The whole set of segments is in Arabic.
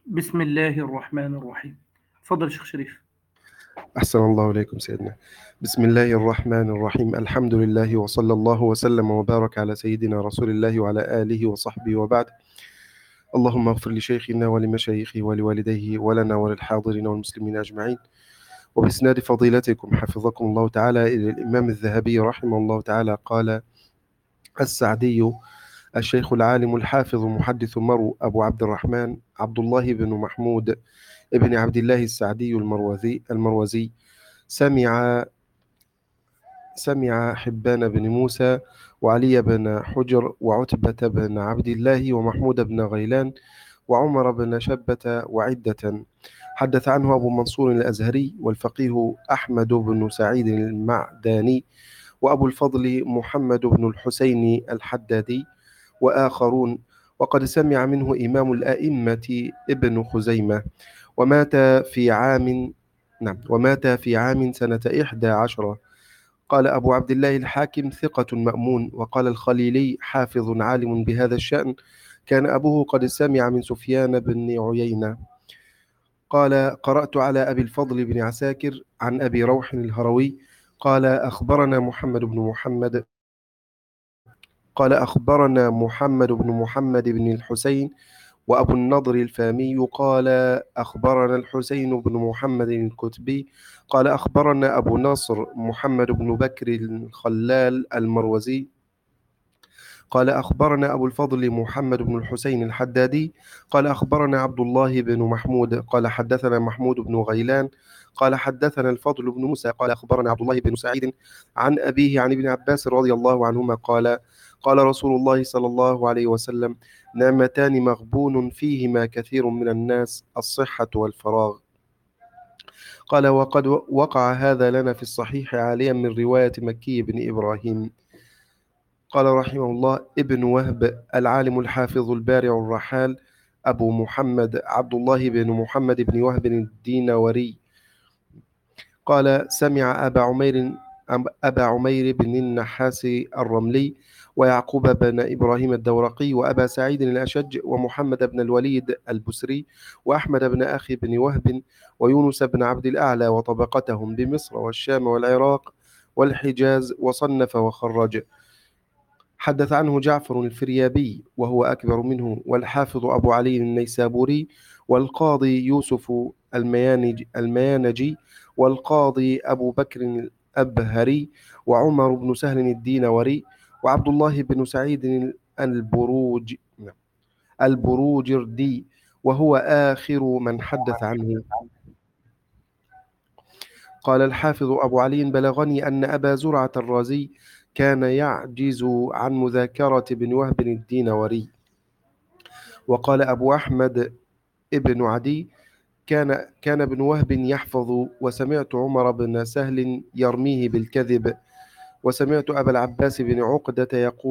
بسم الله الرحمن الرحيم. تفضل شيخ شريف. أحسن الله إليكم سيدنا. بسم الله الرحمن الرحيم. الحمد لله وصلى الله وسلم وبارك على سيدنا رسول الله وعلى آله وصحبه وبعد. اللهم اغفر لشيخنا ولمشايخه ولوالديه ولنا وللحاضرين والمسلمين أجمعين. وبإسناد فضيلتكم حفظكم الله تعالى إلى الإمام الذهبي رحمه الله تعالى قال السعدي الشيخ العالم الحافظ محدث مرو أبو عبد الرحمن عبد الله بن محمود ابن عبد الله السعدي المروزي سمع حبان بن موسى وعلي بن حجر وعتبة بن عبد الله ومحمود بن غيلان وعمر بن شبة وعدة. حدث عنه أبو منصور الأزهري والفقيه أحمد بن سعيد المعداني وأبو الفضل محمد بن الحسين الحدادي وآخرون. وقد سمع منه إمام الأئمة ابن خزيمة ومات في عام سنة 11. قال أبو عبد الله الحاكم ثقة مأمون. وقال الخليلي حافظ عالم بهذا الشأن كان أبوه قد سمع من سفيان بن عيينة. قال قرأت على أبي الفضل بن عساكر عن أبي روح الهروي قال أخبرنا محمد بن محمد بن الحسين وأبو النضر الفامي قال أخبرنا الحسين بن محمد الكتبي قال أخبرنا أبو نصر محمد بن بكر الخلال المروزي قال أخبرنا أبو الفضل محمد بن الحسين الحدادي قال أخبرنا عبد الله بن محمود قال حدثنا محمود بن غيلان قال حدثنا الفضل بن موسى قال أخبرنا عبد الله بن سعيد عن أبيه عن ابن عباس رضي الله عنهما قال رسول الله صلى الله عليه وسلم نعمتان مغبون فيهما كثير من الناس الصحة والفراغ. قال وقد وقع هذا لنا في الصحيح عاليا من رواية مكي بن إبراهيم. قال رحمه الله ابن وهب العالم الحافظ البارع الرحال أبو محمد عبد الله بن محمد بن وهب الدينوري قال سمع أبا عمير بن النحاس الرملي ويعقوب بن إبراهيم الدورقي وأبا سعيد الأشج ومحمد بن الوليد البسري وأحمد بن أخي بن وهب ويونس بن عبد الأعلى وطبقتهم بمصر والشام والعراق والحجاز وصنف وخرج. حدث عنه جعفر الفريابي وهو أكبر منه والحافظ أبو علي النيسابوري والقاضي يوسف الميانجي والقاضي أبو بكر الأبهري وعمر بن سهل الدينوري وعبد الله بن سعيد البروجردي وهو آخر من حدث عنه. قال الحافظ أبو علي بلغني أن أبا زرعة الرازي كان يعجز عن مذاكرة بن وهب الدينوري. وقال أبو أحمد ابن عدي كان ابن وهب يحفظ وسمعت عمر بن سهل يرميه بالكذب وسمعت أبا العباس بن عقدة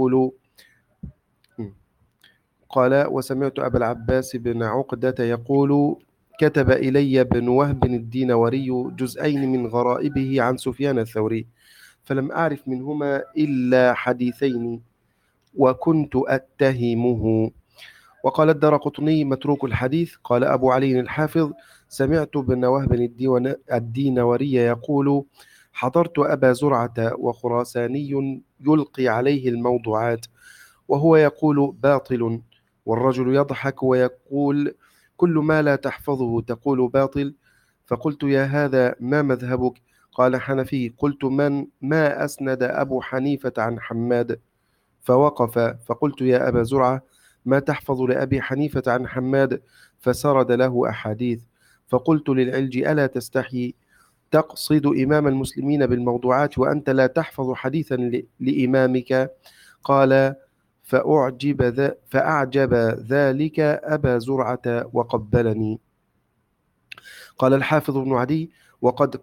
يقول كتب إلي ابن وهب الدينوري جزئين من غرائبه عن سفيان الثوري فلم أعرف منهما إلا حديثين وكنت أتهمه. وقال الدارقطني متروك الحديث. قال أبو علي الحافظ سمعت ابن وهب الدينوري يقول حضرت أبا زرعة وخراساني يلقي عليه الموضوعات وهو يقول باطل والرجل يضحك ويقول كل ما لا تحفظه تقول باطل. فقلت يا هذا ما مذهبك؟ قال حنفي. قلت ما أسند أبو حنيفة عن حماد؟ فوقف. فقلت يا أبا زرعة ما تحفظ لأبي حنيفة عن حماد؟ فسرد له أحاديث. فقلت للعلج ألا تستحي تقصد إمام المسلمين بالموضوعات وأنت لا تحفظ حديثا لإمامك؟ قال فأعجب ذلك أبا زرعة وقبلني. قال الحافظ ابن عدي وقد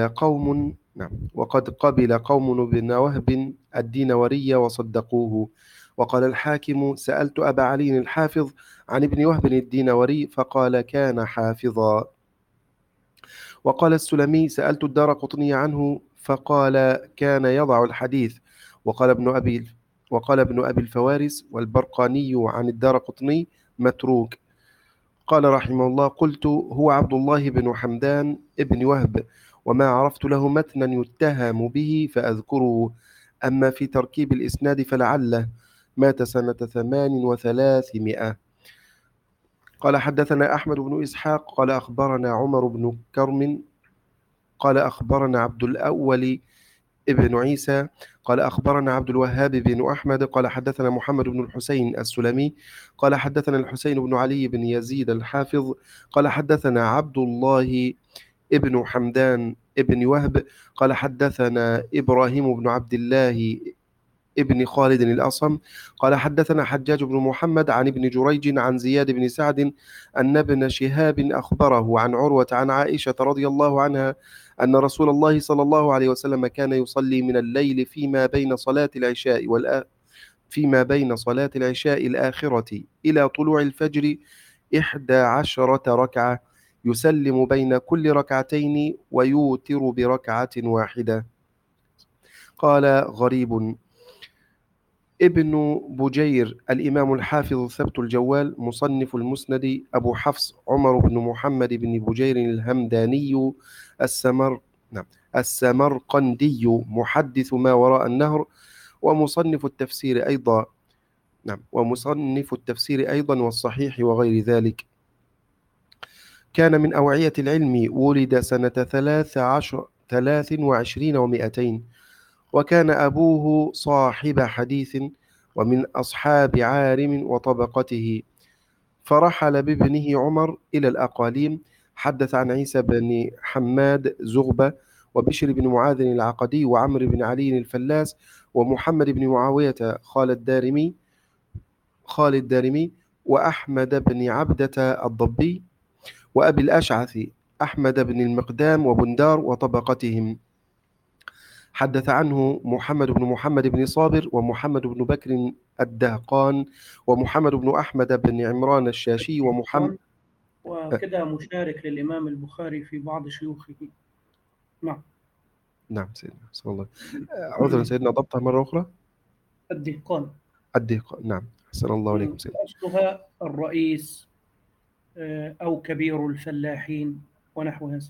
قبل قوم ابن وهب الدينوري وصدقوه. وقال الحاكم سألت أبا علي الحافظ عن ابن وهب الدينوري فقال كان حافظا. وقال السلمي سألت الدارقطني عنه فقال كان يضع الحديث. وقال ابن أبي الفوارس والبرقاني عن الدارقطني متروك. قال رحمه الله: قلت: هو عبد الله بن حمدان ابن وهب، وما عرفت له متنا يتهم به فأذكره. أما في تركيب الإسناد فلعله مات سنة 38. قال حدثنا أحمد بن إسحاق قال أخبرنا عمر بن كرم قال أخبرنا عبد الأول ابن عيسى قال أخبرنا عبد الوهاب بن أحمد قال حدثنا محمد بن الحسين السلمي قال حدثنا الحسين بن علي بن يزيد الحافظ قال حدثنا عبد الله ابن حمدان ابن وهب قال حدثنا إبراهيم بن عبد الله ابن خالد الأصم قال حدثنا حجاج بن محمد عن ابن جريج عن زياد بن سعد أن ابن شهاب أخبره عن عروة عن عائشة رضي الله عنها أن رسول الله صلى الله عليه وسلم كان يصلي من الليل فيما بين صلاة العشاء الآخرة إلى طلوع الفجر 11 ركعة، يسلم بين كل ركعتين ويوتر بركعة واحدة. قال: غريب. ابن بجير الإمام الحافظ ثبت الجوال مصنف المسند أبو حفص عمر بن محمد بن بجير الهمداني السمرقندي محدث ما وراء النهر ومصنف التفسير أيضا والصحيح وغير ذلك. كان من أوعية العلم، ولد سنة 23 و200، وكان أبوه صاحب حديث ومن أصحاب عارم وطبقته، فرحل بابنه عمر إلى الأقاليم. حدث عن عيسى بن حماد زغبة وبشر بن معاذ العقدي وعمر بن علي الفلاس ومحمد بن معاوية خالد الدارمي وأحمد بن عبدة الضبي وأبي الأشعث أحمد بن المقدام وبندار وطبقتهم. حدث عنه محمد بن محمد بن صابر ومحمد بن بكر الدهقان ومحمد بن أحمد بن عمران الشاشي ومحمد وكده مشارك للإمام البخاري في بعض شيوخه. نعم سيدنا صلى الله. عذرا سيدنا، ضبطها مرة أخرى. الدهقان. نعم، أحسن الله عليكم سيدنا. أصلها الرئيس أو كبير الفلاحين ونحو هذا.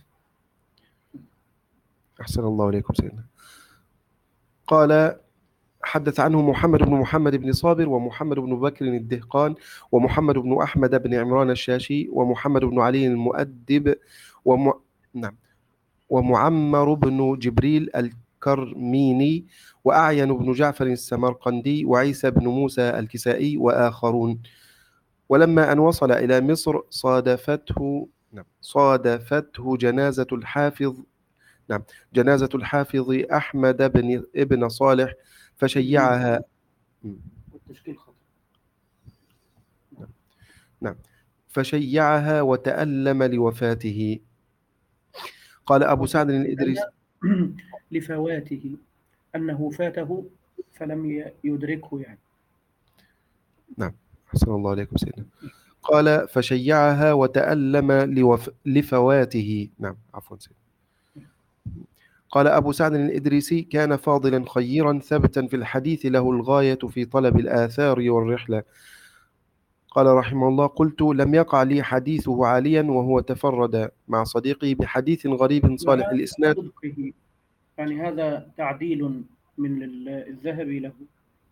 أحسن الله عليكم سيدنا. قال: حدث عنه محمد بن محمد بن صابر ومحمد بن بكر الدهقان ومحمد بن أحمد بن عمران الشاشي ومحمد بن علي المؤدب ومعمر بن جبريل الكرميني وأعين بن جعفر السمرقندي وعيسى بن موسى الكسائي وآخرون. ولما أن وصل إلى مصر صادفته جنازة الحافظ أحمد ابن صالح فشيعها. فشيعها وتألم لوفاته. قال أبو سعد الإدريسي: لفواته، أنه فاته فلم يدركه يعني. نعم، أحسن الله عليكم سيدنا. قال: فشيعها وتألم لفواته. نعم، عفوا سيدنا. قال أبو سعد الإدريسي: كان فاضلا خيرا ثبتا في الحديث، له الغاية في طلب الآثار والرحلة. قال رحمه الله: قلت: لم يقع لي حديثه عاليا وهو تفرد مع صديقه بحديث غريب صالح الإسناد. يعني هذا تعديل من الذهبي له.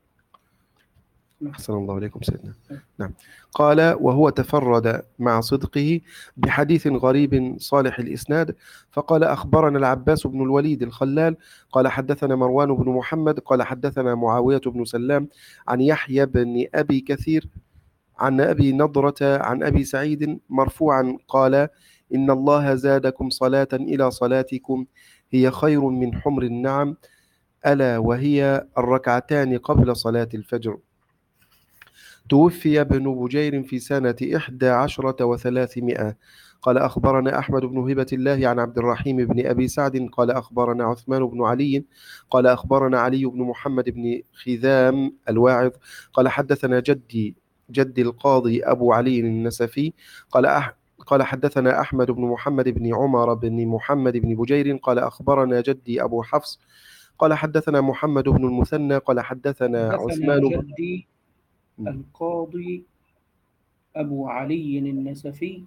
أحسن الله عليكم سيدنا. نعم. قال: وهو تفرد مع صدقه بحديث غريب صالح الإسناد. فقال: أخبرنا العباس بن الوليد الخلال قال حدثنا مروان بن محمد قال حدثنا معاوية بن سلام عن يحيى بن أبي كثير عن أبي نضرة عن أبي سعيد مرفوعا قال: إن الله زادكم صلاة إلى صلاتكم، هي خير من حمر النعم، ألا وهي الركعتان قبل صلاة الفجر. توفي ابن بجير في سنة 11 و300. قال: أخبرنا أحمد بن هبة الله عن عبد الرحيم بن أبي سعد قال أخبرنا عثمان بن علي قال أخبرنا علي بن محمد بن خذام الواعظ قال حدثنا جدي القاضي أبو علي النسفي قال حدثنا أحمد بن محمد بن عمر بن محمد بن بجير قال أخبرنا جدي أبو حفص قال حدثنا محمد بن المثنى قال حدثنا عثمان جدي القاضي أبو علي النسفي.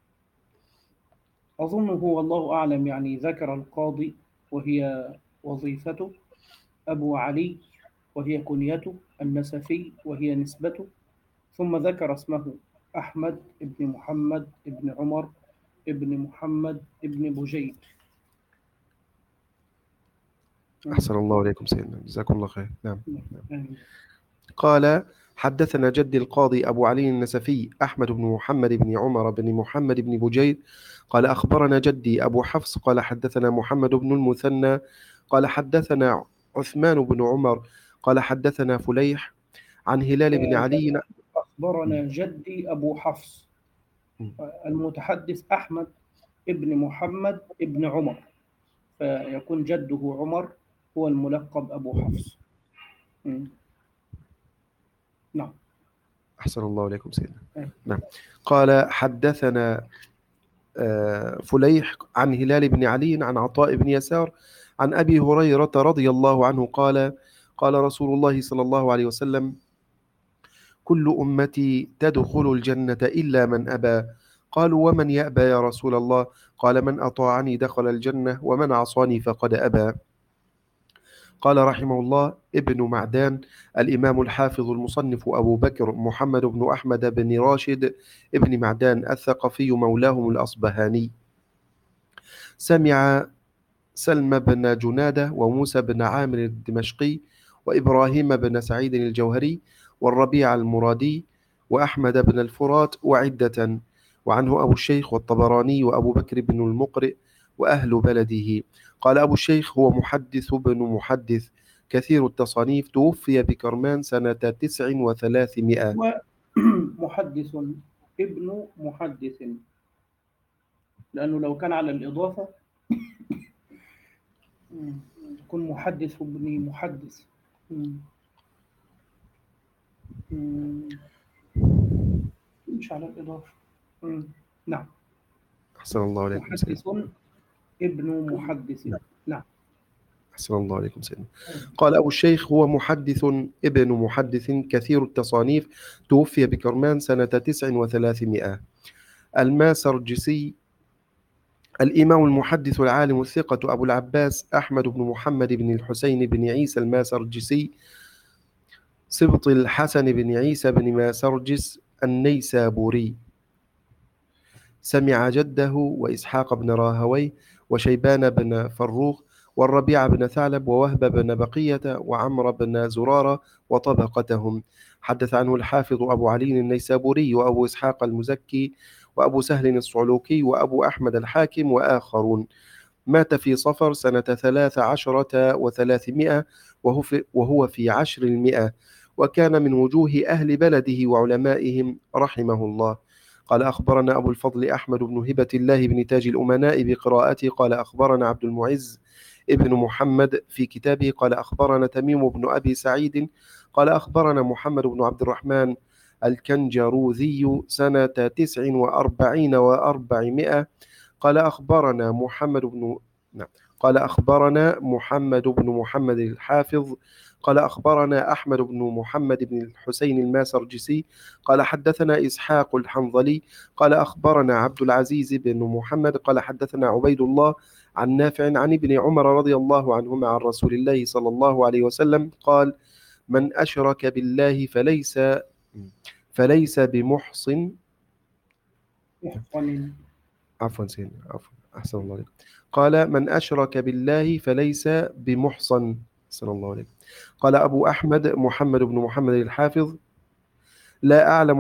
أظنه والله أعلم يعني ذكر القاضي وهي وظيفته، أبو علي وهي كنيته، النسفي وهي نسبته، ثم ذكر اسمه أحمد ابن محمد ابن عمر ابن محمد ابن بجيد. أحسن الله عليكم سيدنا، جزاكم الله خير. نعم. آمين. قال حدثنا جدي القاضي أبو علي النسفي أحمد بن محمد بن عمر بن محمد بن بجيد قال أخبرنا جدي أبو حفص قال حدثنا محمد بن المثنى قال حدثنا عثمان بن عمر قال حدثنا فليح عن هلال بن علي. أخبرنا جدي أبو حفص، المتحدث أحمد ابن محمد ابن عمر، فيكون جده عمر هو الملقب أبو حفص. نعم. أحسن الله عليكم سيدنا. نعم. قال حدثنا فليح عن هلال بن علي عن عطاء بن يسار عن أبي هريرة رضي الله عنه قال قال رسول الله صلى الله عليه وسلم كل أمتي تدخل الجنة إلا من أبى. قالوا ومن يأبى يا رسول الله؟ قال من أطاعني دخل الجنة ومن عصاني فقد أبى. قال رحمه الله ابن معدان الإمام الحافظ المصنف أبو بكر محمد بن أحمد بن راشد ابن معدان الثقفي مولاهم الأصبهاني سمع سلم بن جنادة وموسى بن عامر الدمشقي وإبراهيم بن سعيد الجوهري والربيع المرادي وأحمد بن الفرات وعدة، وعنه أبو الشيخ والطبراني وأبو بكر بن المقرئ وأهل بلده. قال أبو الشيخ هو محدث بن محدث كثير التصانيف توفي بكرمان سنة 9 و300. ومحدث ابن محدث، لأنه لو كان على الإضافة يكون محدث ابن محدث. مش على الإضافة. نعم. أحسن الله عليكم محدث ابن محدث. نعم. أحسن الله عليكم سيدنا. قال أبو الشيخ هو محدث ابن محدث كثير التصانيف توفي بكرمان سنة 9 و300. الماسرجسي الإمام المحدث العالم الثقة أبو العباس أحمد بن محمد بن الحسين بن عيسى الماسرجسي سبط الحسن بن عيسى بن ماسرجس النيسابوري سمع جده وإسحاق بن راهوي وشيبان بن فروخ والربيع بن ثعلب ووهب بن بقية وعمر بن زرارة وطبقتهم. حدث عنه الحافظ أبو علي النيسابوري وأبو إسحاق المزكي وأبو سهل الصعلوكي وأبو أحمد الحاكم وآخرون. مات في صفر سنة 13 و300 وهو في 10 وكان من وجوه أهل بلده وعلمائهم رحمه الله. قال أخبرنا أبو الفضل أحمد بن هبة الله بن تاج الأمناء بقراءته قال أخبرنا عبد المعز ابن محمد في كتابه قال أخبرنا تميم بن أبي سعيد قال أخبرنا محمد بن عبد الرحمن الكنجروذي سنة 49 و400 قال أخبرنا محمد بن محمد الحافظ قال أخبرنا أحمد بن محمد بن الحسين الماسرجسي قال حدثنا إسحاق الحنظلي قال أخبرنا عبد العزيز بن محمد قال حدثنا عبيد الله عن نافع عن ابن عمر رضي الله عنهما عن رسول الله صلى الله عليه وسلم قال من أشرك بالله فليس بمحصن. عفوا سيدنا، عفوا، أحسن الله عليكم. قال من أشرك بالله فليس بمحصن. أحسن الله عليكم. قال أبو أحمد محمد بن محمد الحافظ لا أعلم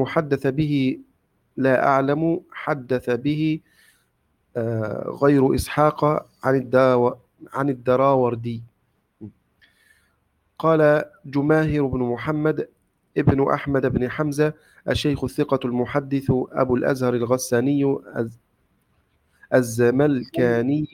حدث به غير إسحاق عن الدراوردي. قال جماهر بن محمد ابن أحمد بن حمزة الشيخ الثقة المحدث أبو الأزهر الغساني الزملكاني.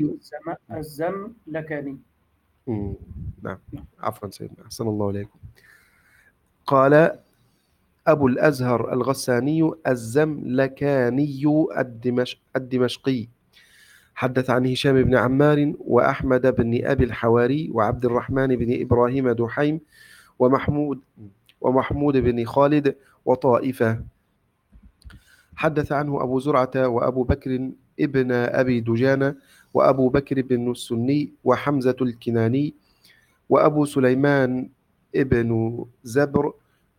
نعم، عفوا سيدنا، أحسن الله عليكم. قال أبو الأزهر الغساني الزملكاني الدمشقي حدث عن هشام بن عمار وأحمد بن أبي الحواري وعبد الرحمن بن إبراهيم دحيم ومحمود بن خالد وطائفة. حدث عنه أبو زرعة وأبو بكر ابن أبي دجانة وأبو بكر بن السني وحمزة الكناني وأبو سليمان ابن زبر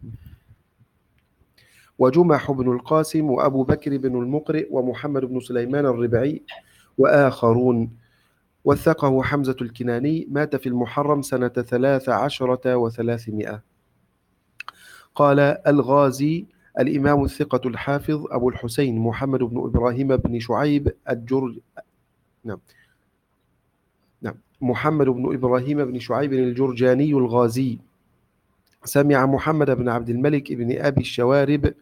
وجمح بن القاسم وأبو بكر بن المقرئ ومحمد بن سليمان الربعي وآخرون. وثقه حمزة الكناني، مات في المحرم سنة 13 و300. قال الغازي الإمام الثقة الحافظ أبو الحسين محمد بن إبراهيم بن شعيب نعم محمد بن إبراهيم بن شعيب الجرجاني الغازي سمع محمد بن عبد الملك بن أبي الشوارب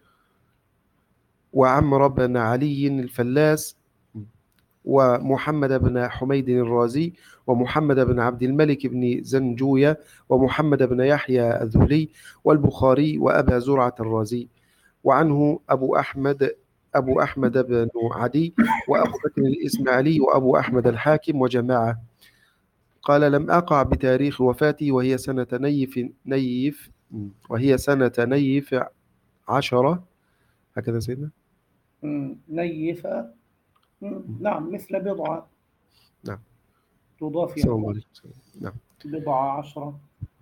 وعمر بن علي الفلاس ومحمد بن حميد الرازي ومحمد بن عبد الملك بن زنجوية ومحمد بن يحيى الذهلي والبخاري وأبا زرعة الرازي. وعنه أبو أحمد بن عدي وأبو بكر الإسماعيلي وأبو أحمد الحاكم وجماعة. قال لم أقع بتاريخ وفاتي وهي سنة نيف 10. هكذا سيدنا. نيف. نعم، مثل بضعة. نعم. تضاف أحسن الله عليكم. نعم. بضعة 10.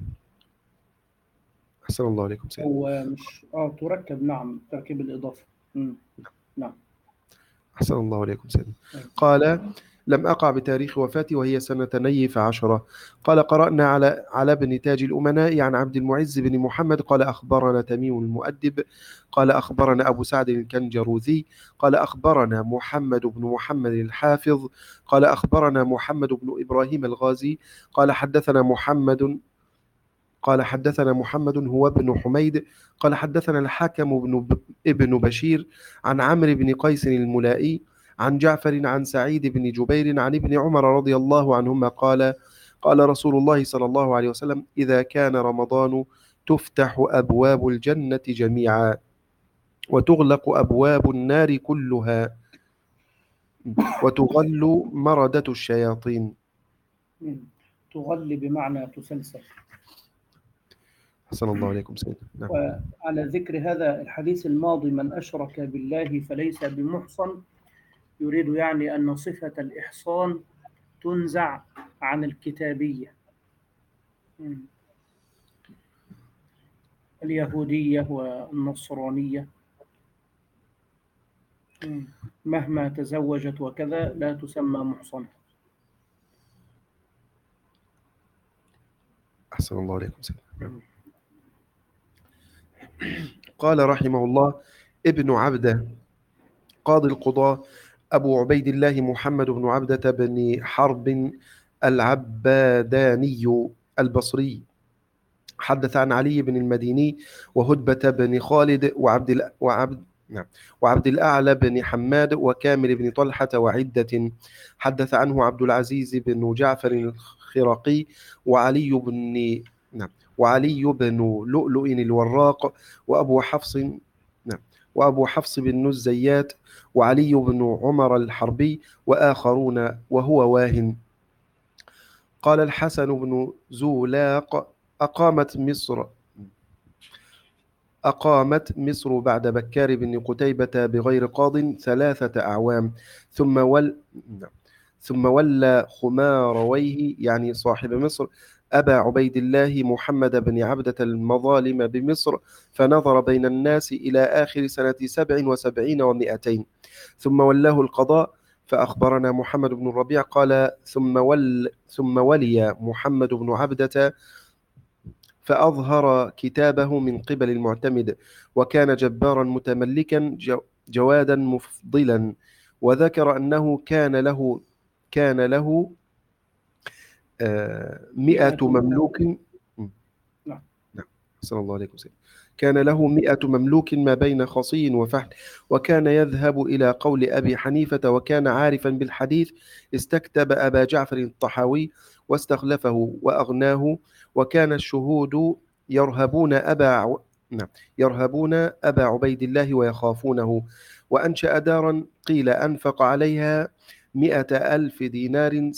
أحسن الله عليكم سيدنا. أو مش تركب. نعم، تركيب الإضافة. نعم. أحسن الله عليكم سيدنا. قال لم أقع بتاريخ وفاتي وهي سنة نيف 10. قال قرأنا على ابن تاج الأمناء عن عبد المعز بن محمد قال أخبرنا تميم المؤدب قال أخبرنا أبو سعد الكنجروذي قال أخبرنا محمد بن محمد الحافظ قال أخبرنا محمد بن إبراهيم الغازي قال حدثنا محمد هو ابن حميد قال حدثنا الحاكم ابن بشير عن عمرو بن قيس الملائي عن جعفر عن سعيد بن جبير عن ابن عمر رضي الله عنهما قال رسول الله صلى الله عليه وسلم إذا كان رمضان تفتح أبواب الجنة جميعا وتغلق أبواب النار كلها وتغل مردة الشياطين. تغل بمعنى تسلسل. حسن الله عليكم سيدنا. نعم. وعلى ذكر هذا الحديث الماضي من أشرك بالله فليس بمحصن، يريد يعني أن صفة الإحصان تنزع عن الكتابية اليهودية والنصرانية، مهما تزوجت وكذا لا تسمى محصنة. أحسن الله عليكم سيدنا. قال رحمه الله ابن عبده قاضي القضاة أبو عبيد الله محمد بن عبدة بن حرب العباداني البصري حدث عن علي بن المديني وهدبة بن خالد وعبد الأعلى بن حماد وكامل بن طلحة وعدة. حدث عنه عبد العزيز بن جعفر الخرقي وعلي بن لؤلؤ الوراق وأبو حفص بن الزيات وعلي بن عمر الحربي وآخرون وهو واهن. قال الحسن بن زولاق أقامت مصر بعد بكار بن قتيبة بغير قاض 3 أعوام ثم ولى خمارويه يعني صاحب مصر أبا عبيد الله محمد بن عبدة المظالم بمصر فنظر بين الناس إلى آخر سنة 77 و200 ثم ولاه القضاء. فأخبرنا محمد بن الربيع قال ثم ولي محمد بن عبدة فأظهر كتابه من قبل المعتمد وكان جبارا متملكا جوادا مفضلا وذكر أنه كان له 100 مملوك. نعم. صلى الله عليه وسلم. كان له 100 مملوك ما بين خصي وفحل وكان يذهب إلى قول أبي حنيفة وكان عارفا بالحديث استكتب أبا جعفر الطحاوي واستخلفه وأغناه وكان الشهود يرهبون أبا عبيد الله ويخافونه وأنشأ دارا قيل أنفق عليها 100,000 دينار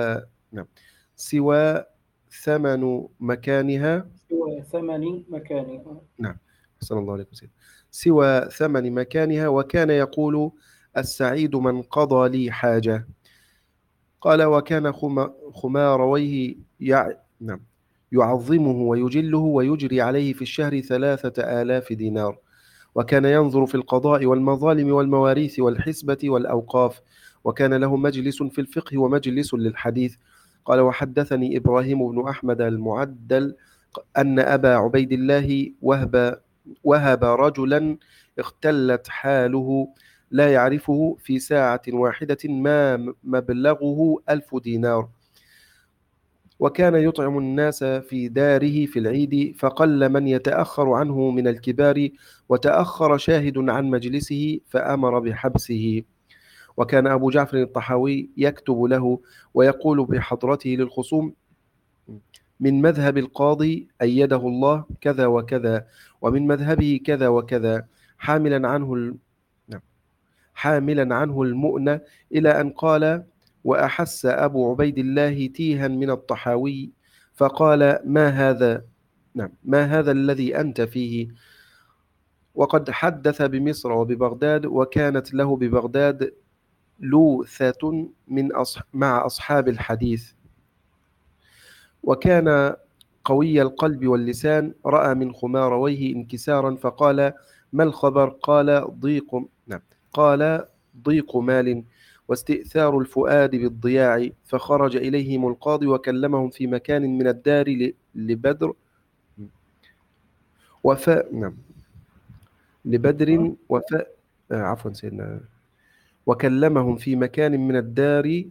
سوى ثمن مكانها. سوى ثمن مكانها. نعم. صلى الله عليه وسلم. سوى ثمن مكانها، وكان يقول: السعيد من قضى لي حاجة. قال: وكان خمارويه نعم يعظمه ويجله ويجري عليه في الشهر 3000 دينار. وكان ينظر في القضاء والمظالم والمواريث والحسبة والأوقاف. وكان له مجلس في الفقه ومجلس للحديث. قال: وحدثني إبراهيم بن أحمد المعدل أن أبا عبيد الله وهب رجلا اختلت حاله لا يعرفه في ساعة واحدة ما مبلغه 1000 دينار. وكان يطعم الناس في داره في العيد، فقل من يتأخر عنه من الكبار، وتأخر شاهد عن مجلسه فأمر بحبسه. وكان أبو جعفر الطحاوي يكتب له ويقول بحضرته للخصوم: من مذهب القاضي أيده الله كذا وكذا، ومن مذهبه كذا وكذا، نعم. حاملا عنه المؤنة، إلى أن قال: وأحس أبو عبيد الله تيها من الطحاوي، فقال: ما هذا؟ نعم، ما هذا الذي أنت فيه؟ وقد حدث بمصر وببغداد، وكانت له ببغداد لوثة مع أصحاب الحديث. وكان قوي القلب واللسان، رأى من خمارويه انكسارا فقال: ما الخبر؟ قال: ضيق مال واستئثار الفؤاد بالضياع. فخرج إليهم القاضي وكلمهم في مكان من الدار لبدر وفاء نعم لبدر وفاء عفوا سيدنا. وكلمهم في مكان من الدار.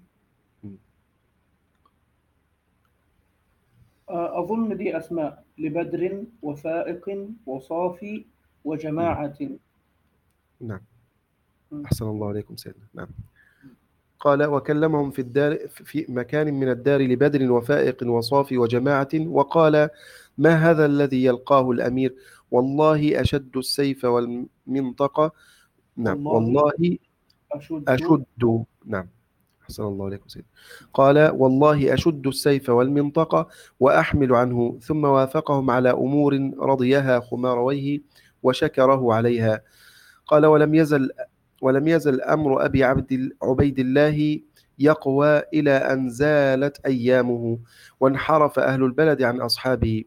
أظن دي أسماء لبدر وفائق وصافي وجماعة. نعم، أحسن الله عليكم سيدنا. نعم. قال: وكلمهم في مكان من الدار لبدر وفائق وصافي وجماعة، وقال: ما هذا الذي يلقاه الأمير؟ والله أشد السيف والمنطقة. نعم، والله أشد. نعم، أحسن الله عليكم سيدنا. قال: والله أشد السيف والمنطقة وأحمل عنه. ثم وافقهم على أمور رضيها خمارويه وشكره عليها. قال: ولم يزل أمر أبي عبيد الله يقوى إلى أن زالت أيامه، وانحرف أهل البلد عن أصحابه.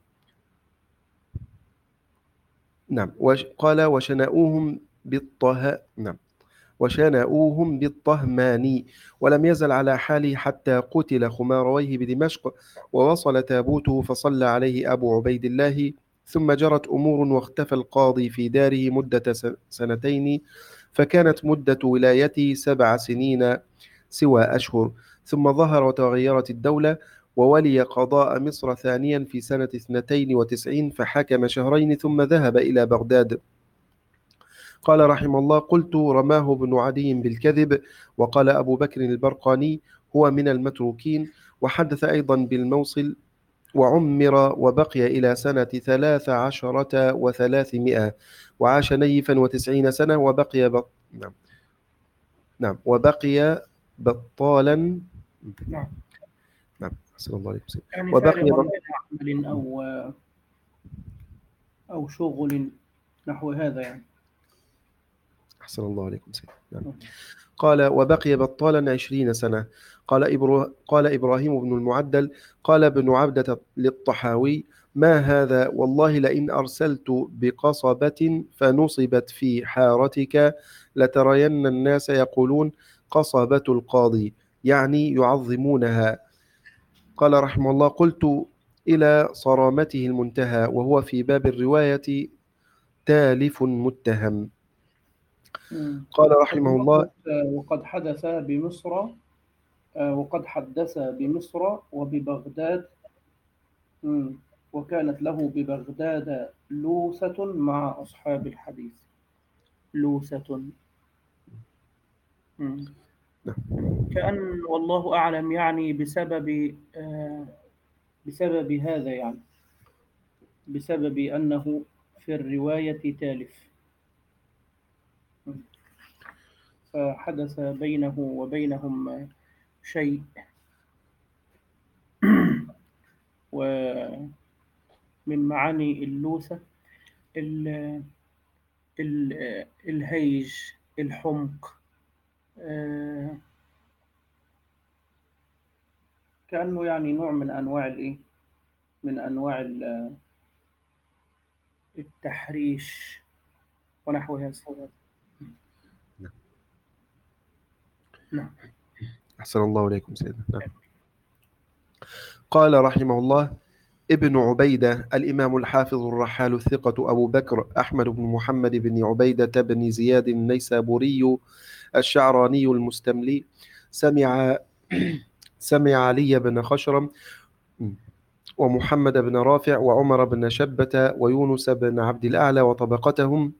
نعم. قال: وشنأوهم بالطهماني. ولم يزل على حاله حتى قتل خمارويه بدمشق، ووصل تابوته فصلى عليه أبو عبيد الله. ثم جرت أمور، واختفى القاضي في داره مدة 2 سنين، فكانت مدة ولايته 7 سنين سوى أشهر. ثم ظهر وتغيرت الدولة، وولي قضاء مصر ثانيا في سنة 92، فحكم شهرين ثم ذهب إلى بغداد. قال رحمه الله: قلت: رماه ابن عدي بالكذب. وقال أبو بكر البرقاني: هو من المتروكين. وحدث أيضا بالموصل. وعمر وبقي إلى سنة 13 و300، وعاش نيفا 90 سنة، نعم. نعم، وبقي بطالا. نعم. نعم، أحسن الله عليكم. يعني وبقي فارغا من عمل أو شغل نحو هذا يعني. أحسن الله عليكم سيدي. نعم. قال: وبقي بطالا 20 سنة. قال إبراهيم بن المعدل: قال ابن عبدة للطحاوي: ما هذا؟ والله لئن أرسلت بقصبة فنصبت في حارتك لترين الناس يقولون: قصبة القاضي، يعني يعظمونها. قال رحمه الله: قلت: إلى صرامته المنتهى، وهو في باب الرواية تالف متهم. قال رحمه الله: وقد حدث بمصر وببغداد. وكانت له ببغداد لوثة مع أصحاب الحديث. لوثة. كأن والله أعلم يعني بسبب هذا يعني، بسبب أنه في الرواية تالف، فحدث بينه وبينهم شيء. ومن معاني اللوثة الهيج، الحمق، آه، كأنه يعني نوع من أنواع من أنواع التحريش ونحو هذا. نعم. نعم. أحسن الله إليكم سيدنا. نعم. قال رحمه الله: ابن عبيدة الإمام الحافظ الرحال الثقة أبو بكر أحمد بن محمد بن عبيدة بن زياد النيسابوري الشعراني المستملي سمع سمع علي بن خشرم ومحمد بن رافع وعمر بن شبة ويونس بن عبد الأعلى وطبقتهم.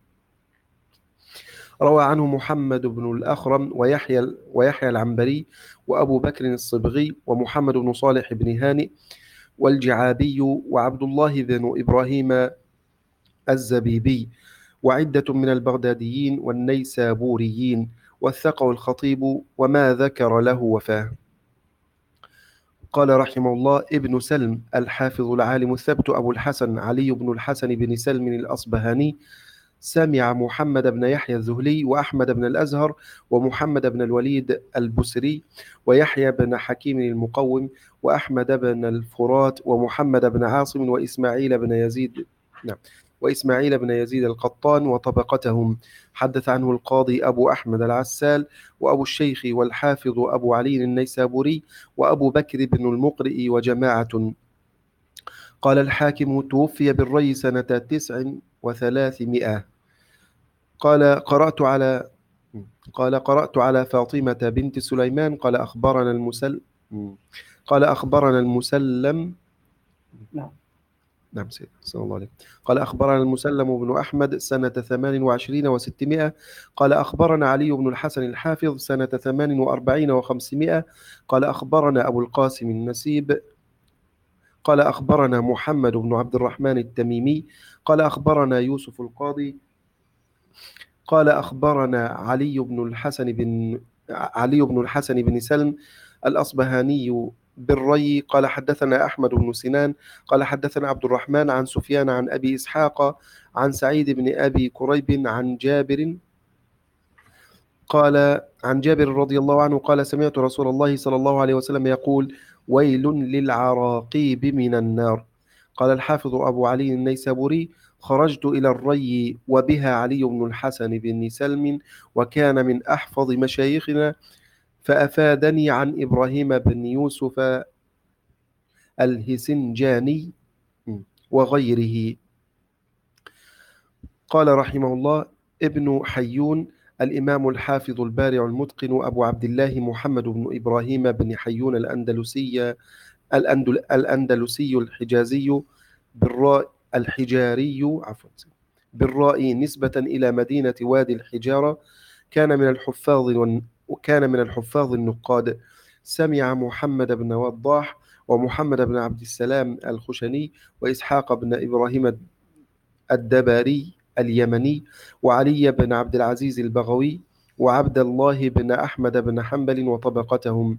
روى عنه محمد بن الأخرم ويحيى العنبري وأبو بكر الصبغي ومحمد بن صالح بن هانئ والجعابي وعبد الله بن إبراهيم الزبيبي وعدة من البغداديين والنيسابوريين، وثقه الخطيب وما ذكر له وفاه. قال رحمه الله: ابن سلم الحافظ العالم الثبت أبو الحسن علي بن الحسن بن سلم الأصبهاني سمع محمد بن يحيى الذهلي وأحمد بن الأزهر ومحمد بن الوليد البسري ويحيى بن حكيم المقوم وأحمد بن الفرات ومحمد بن عاصم وإسماعيل بن يزيد القطان وطبقتهم. حدث عنه القاضي أبو أحمد العسال وأبو الشيخ والحافظ أبو علي النيسابوري وأبو بكر بن المقرئ وجماعة. قال الحاكم: توفي بالري سنة 9 و300. قال قرأت على فاطمة بنت سليمان. قال أخبرنا المسلم. نعم سيد صلى الله عليه. قال أخبرنا المسلم بن أحمد سنة 28 و600. قال أخبرنا علي بن الحسن الحافظ سنة 48 و500. قال أخبرنا أبو القاسم النسيب. قال أخبرنا محمد بن عبد الرحمن التميمي. قال أخبرنا يوسف القاضي. قال أخبرنا علي بن الحسن بن سلم الأصبهاني بالري. قال حدثنا أحمد بن سنان. قال حدثنا عبد الرحمن عن سفيان عن أبي إسحاق عن سعيد بن أبي كريب عن جابر رضي الله عنه قال: سمعت رسول الله صلى الله عليه وسلم يقول: ويل للعراقيب من النار. قال الحافظ أبو علي النيسابوري: خرجت إلى الري وبها علي بن الحسن بن سلم وكان من أحفظ مشايخنا، فأفادني عن إبراهيم بن يوسف الهسنجاني وغيره. قال رحمه الله: ابن حيون الإمام الحافظ البارع المتقن أبو عبد الله محمد بن إبراهيم بن حيون الأندلسي الحجازي بالراء نسبة إلى مدينة وادي الحجارة. كان من الحفاظ النقاد. سمع محمد بن وضاح ومحمد بن عبد السلام الخشني وإسحاق بن إبراهيم الدباري اليمني وعلي بن عبد العزيز البغوي وعبد الله بن أحمد بن حنبل وطبقتهم.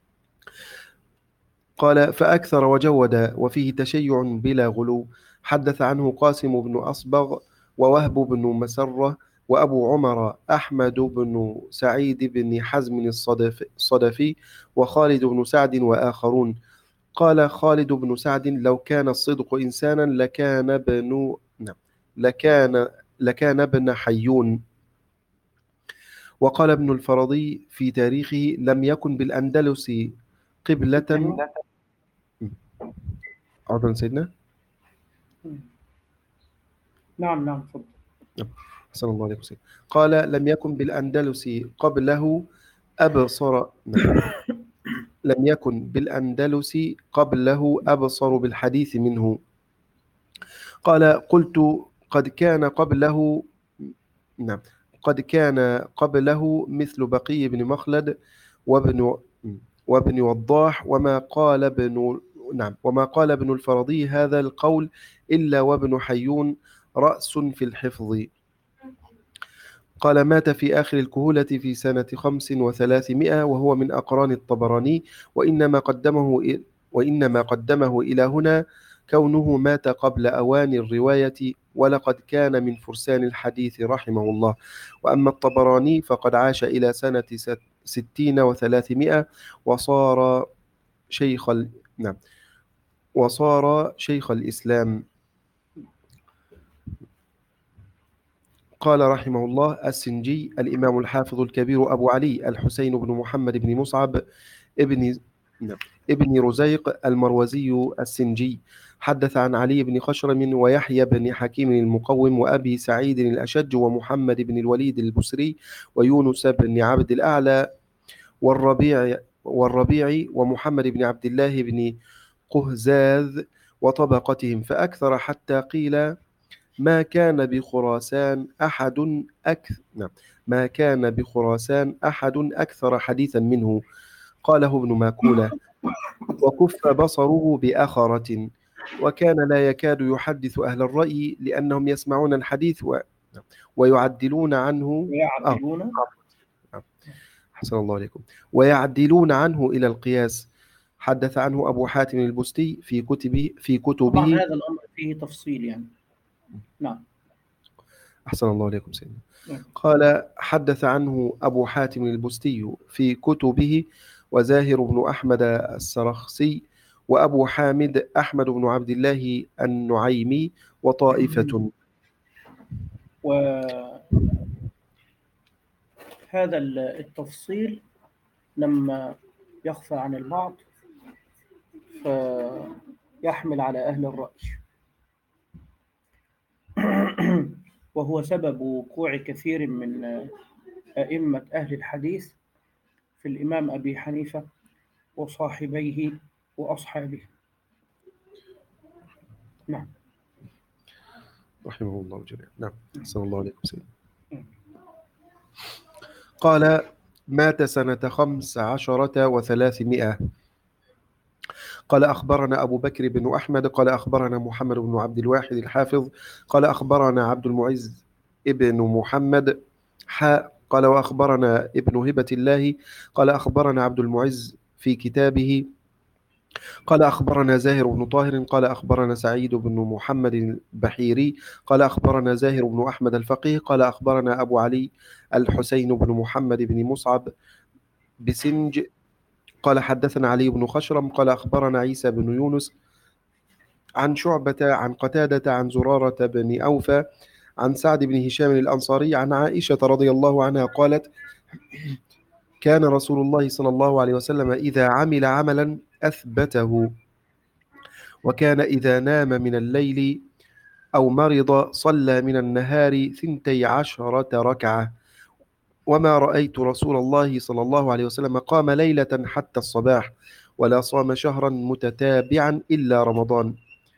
قال: فأكثر وجود وفيه تشيع بلا غلو. حدث عنه قاسم بن أصبغ ووهب بن مسرة وأبو عمر أحمد بن سعيد بن حزم الصدفي وخالد بن سعد وآخرون. قال خالد بن سعد: لو كان الصدق إنسانا لكان ابن حيون. وقال ابن الفرضي في تاريخه: لم يكن بالأندلس قبلة. عذرا سيدنا. نعم تفضل. أحسن الله عليكم سيدنا. قال: لم يكن بالأندلس قبله لم يكن بالأندلس قبله أبصر بالحديث منه. قال: قلت: قد كان قبله مثل بقي بن مخلد وابن وضاح وما قال ابن الفرضي هذا القول إلا وابن حيون رأس في الحفظ. قال: مات في آخر الكهولة في سنة 35 وهو من أقران الطبراني، وإنما قدمه إلى هنا كونه مات قبل أوان الرواية، ولقد كان من فرسان الحديث رحمه الله. وأما الطبراني فقد عاش إلى سنة 60 و300، وصار شيخ نعم، وصار شيخ الإسلام. قال رحمه الله السنجي: الإمام الحافظ الكبير أبو علي الحسين بن محمد بن مصعب ابن نعم، ابن رزيق المروزي السنجي، حدث عن علي بن خشرم ويحيى بن حكيم المقوم وأبي سعيد الأشج ومحمد بن الوليد البسري ويونس بن عبد الأعلى والربيع ومحمد بن عبد الله بن قهزاذ وطبقتهم فأكثر، حتى قيل ما كان بخراسان أحد نعم، ما كان بخراسان أحد أكثر حديثا منه. قاله ابن ماكولة: وكف بصره بأخرة، وكان لا يكاد يحدث أهل الرأي لأنهم يسمعون الحديث ويعدلون عنه. ويعدلون. حسن الله عليكم. ويعدلون عنه إلى القياس. حدث عنه أبو حاتم البستي في طبعا كتبه. هذا الأمر فيه تفصيل يعني. نعم. أحسن الله عليكم سيدنا. نعم. قال: حدث عنه أبو حاتم البستي في كتبه، وزاهر بن أحمد السرخسي، وأبو حامد أحمد بن عبد الله النعيمي، وطائفة. وهذا التفصيل لما يخفى عن البعض فيحمل على أهل الرأي، وهو سبب وقوع كثير من أئمة أهل الحديث في الإمام أبي حنيفة وصاحبيه وأصحابه. نعم. رحمه الله جميعا. نعم. أحسن الله عليكم سيدنا. قال: مات سنة 15 و300. قال: أخبرنا أبو بكر بن أحمد قال أخبرنا محمد بن عبد الواحد الحافظ قال أخبرنا عبد المعز ابن محمد قال وأخبرنا ابن هبة الله قال أخبرنا عبد المعز في كتابه قال أخبرنا زاهر بن طاهر قال أخبرنا سعيد بن محمد البحيري قال أخبرنا زاهر بن أحمد الفقيه قال أخبرنا أبو علي الحسين بن محمد بن مصعب بسنج قال حدثنا علي بن خشرم قال أخبرنا عيسى بن يونس عن شعبة عن قتادة عن زرارة بن أوفى عن سعد بن هشام الأنصاري عن عائشة رضي الله عنها قالت: كان رسول الله صلى الله عليه وسلم إذا عمل عملا أثبته، وكان إذا نام من الليل أو مرض صلى من النهار 12 ركعة، وما رأيت رسول الله صلى الله عليه وسلم قام ليلة حتى الصباح، ولا صام شهرا متتابعا إلا رمضان.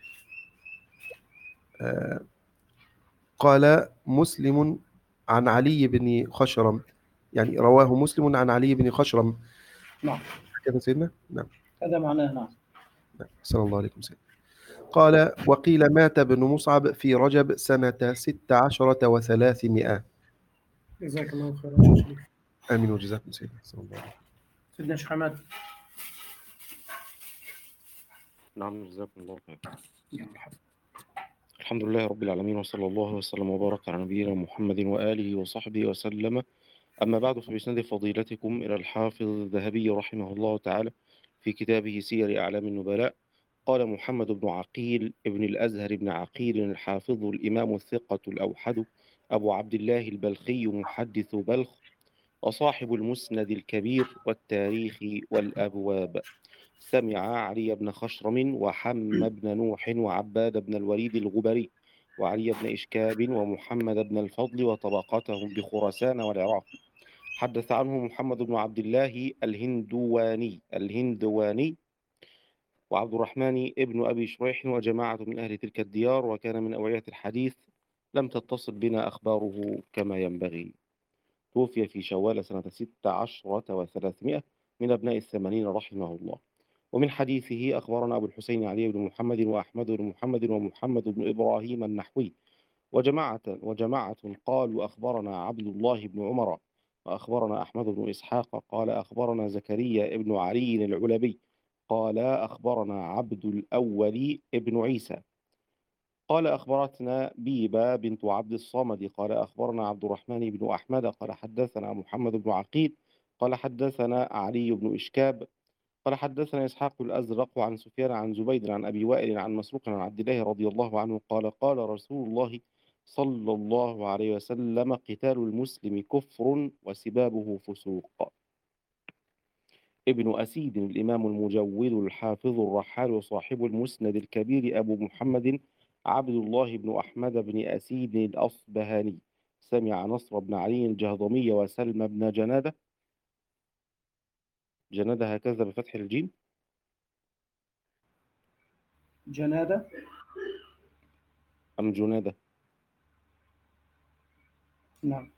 قال مسلم عن علي بن خشرم، يعني رواه مسلم عن علي بن خشرم. نعم. كذا سيدنا. نعم. هذا معناه. نعم. صلى الله عليكم سيدنا. قال: وقيل مات ابن مصعب في رجب سنة 16 و300. جزاك الله خيرا. آمين وجزاكم سيدنا. صلى الله عليه وسلم. سيدنا حماد. نعم جزاكم الله خير. الحمد لله رب العالمين، وصلى الله وسلم وبارك على نبينا محمد وآله وصحبه وسلم. أما بعد، فبإسناد فضيلتكم إلى الحافظ الذهبي رحمه الله تعالى في كتابه سير أعلام النبلاء. قال محمد بن عقيل ابن الأزهر بن عقيل الحافظ الإمام الثقة الأوحد أبو عبد الله البلخي محدث بلخ وصاحب المسند الكبير والتاريخ والأبواب، سمع علي بن خشرم وحم بن نوح وعباد بن الوليد الغبري وعلي بن إشكاب ومحمد بن الفضل وطبقتهم بخراسان والعراق. حدث عنه محمد بن عبد الله الهندواني وعبد الرحمن ابن أبي شريح وجماعة من أهل تلك الديار، وكان من أوعية الحديث، لم تتصل بنا أخباره كما ينبغي. توفي في شوال سنة 16 و300 من أبناء 80 رحمه الله. ومن حديثه أخبرنا أبو الحسين علي بن محمد وأحمد بن محمد ومحمد بن إبراهيم النحوي وجماعة قالوا أخبرنا عبد الله بن عمر وأخبرنا أحمد بن إسحاق قال أخبرنا زكريا ابن علي العلبي قال أخبرنا عبد الأول ابن عيسى قال أخبرتنا بيبة بنت عبد الصمد قال أخبرنا عبد الرحمن بن أحمد قال حدثنا محمد بن عقيل قال حدثنا علي بن إشكاب قال حدثنا إسحاق الأزرق عن سفيان عن زبيد عن أبي وائل عن مسروق عن عبد الله رضي الله عنه قال قال رسول الله صلى الله عليه وسلم قتال المسلم كفر وسبابه فسوق. ابن أسيد الإمام المجود الحافظ الرحال وصاحب المسند الكبير أبو محمد عبد الله بن أحمد بن أسيد الأصبهاني سمع نصر بن علي الجهضمي وسلم بن جنادة هكذا بفتح الجيم جنادة أم جنادة؟ نعم.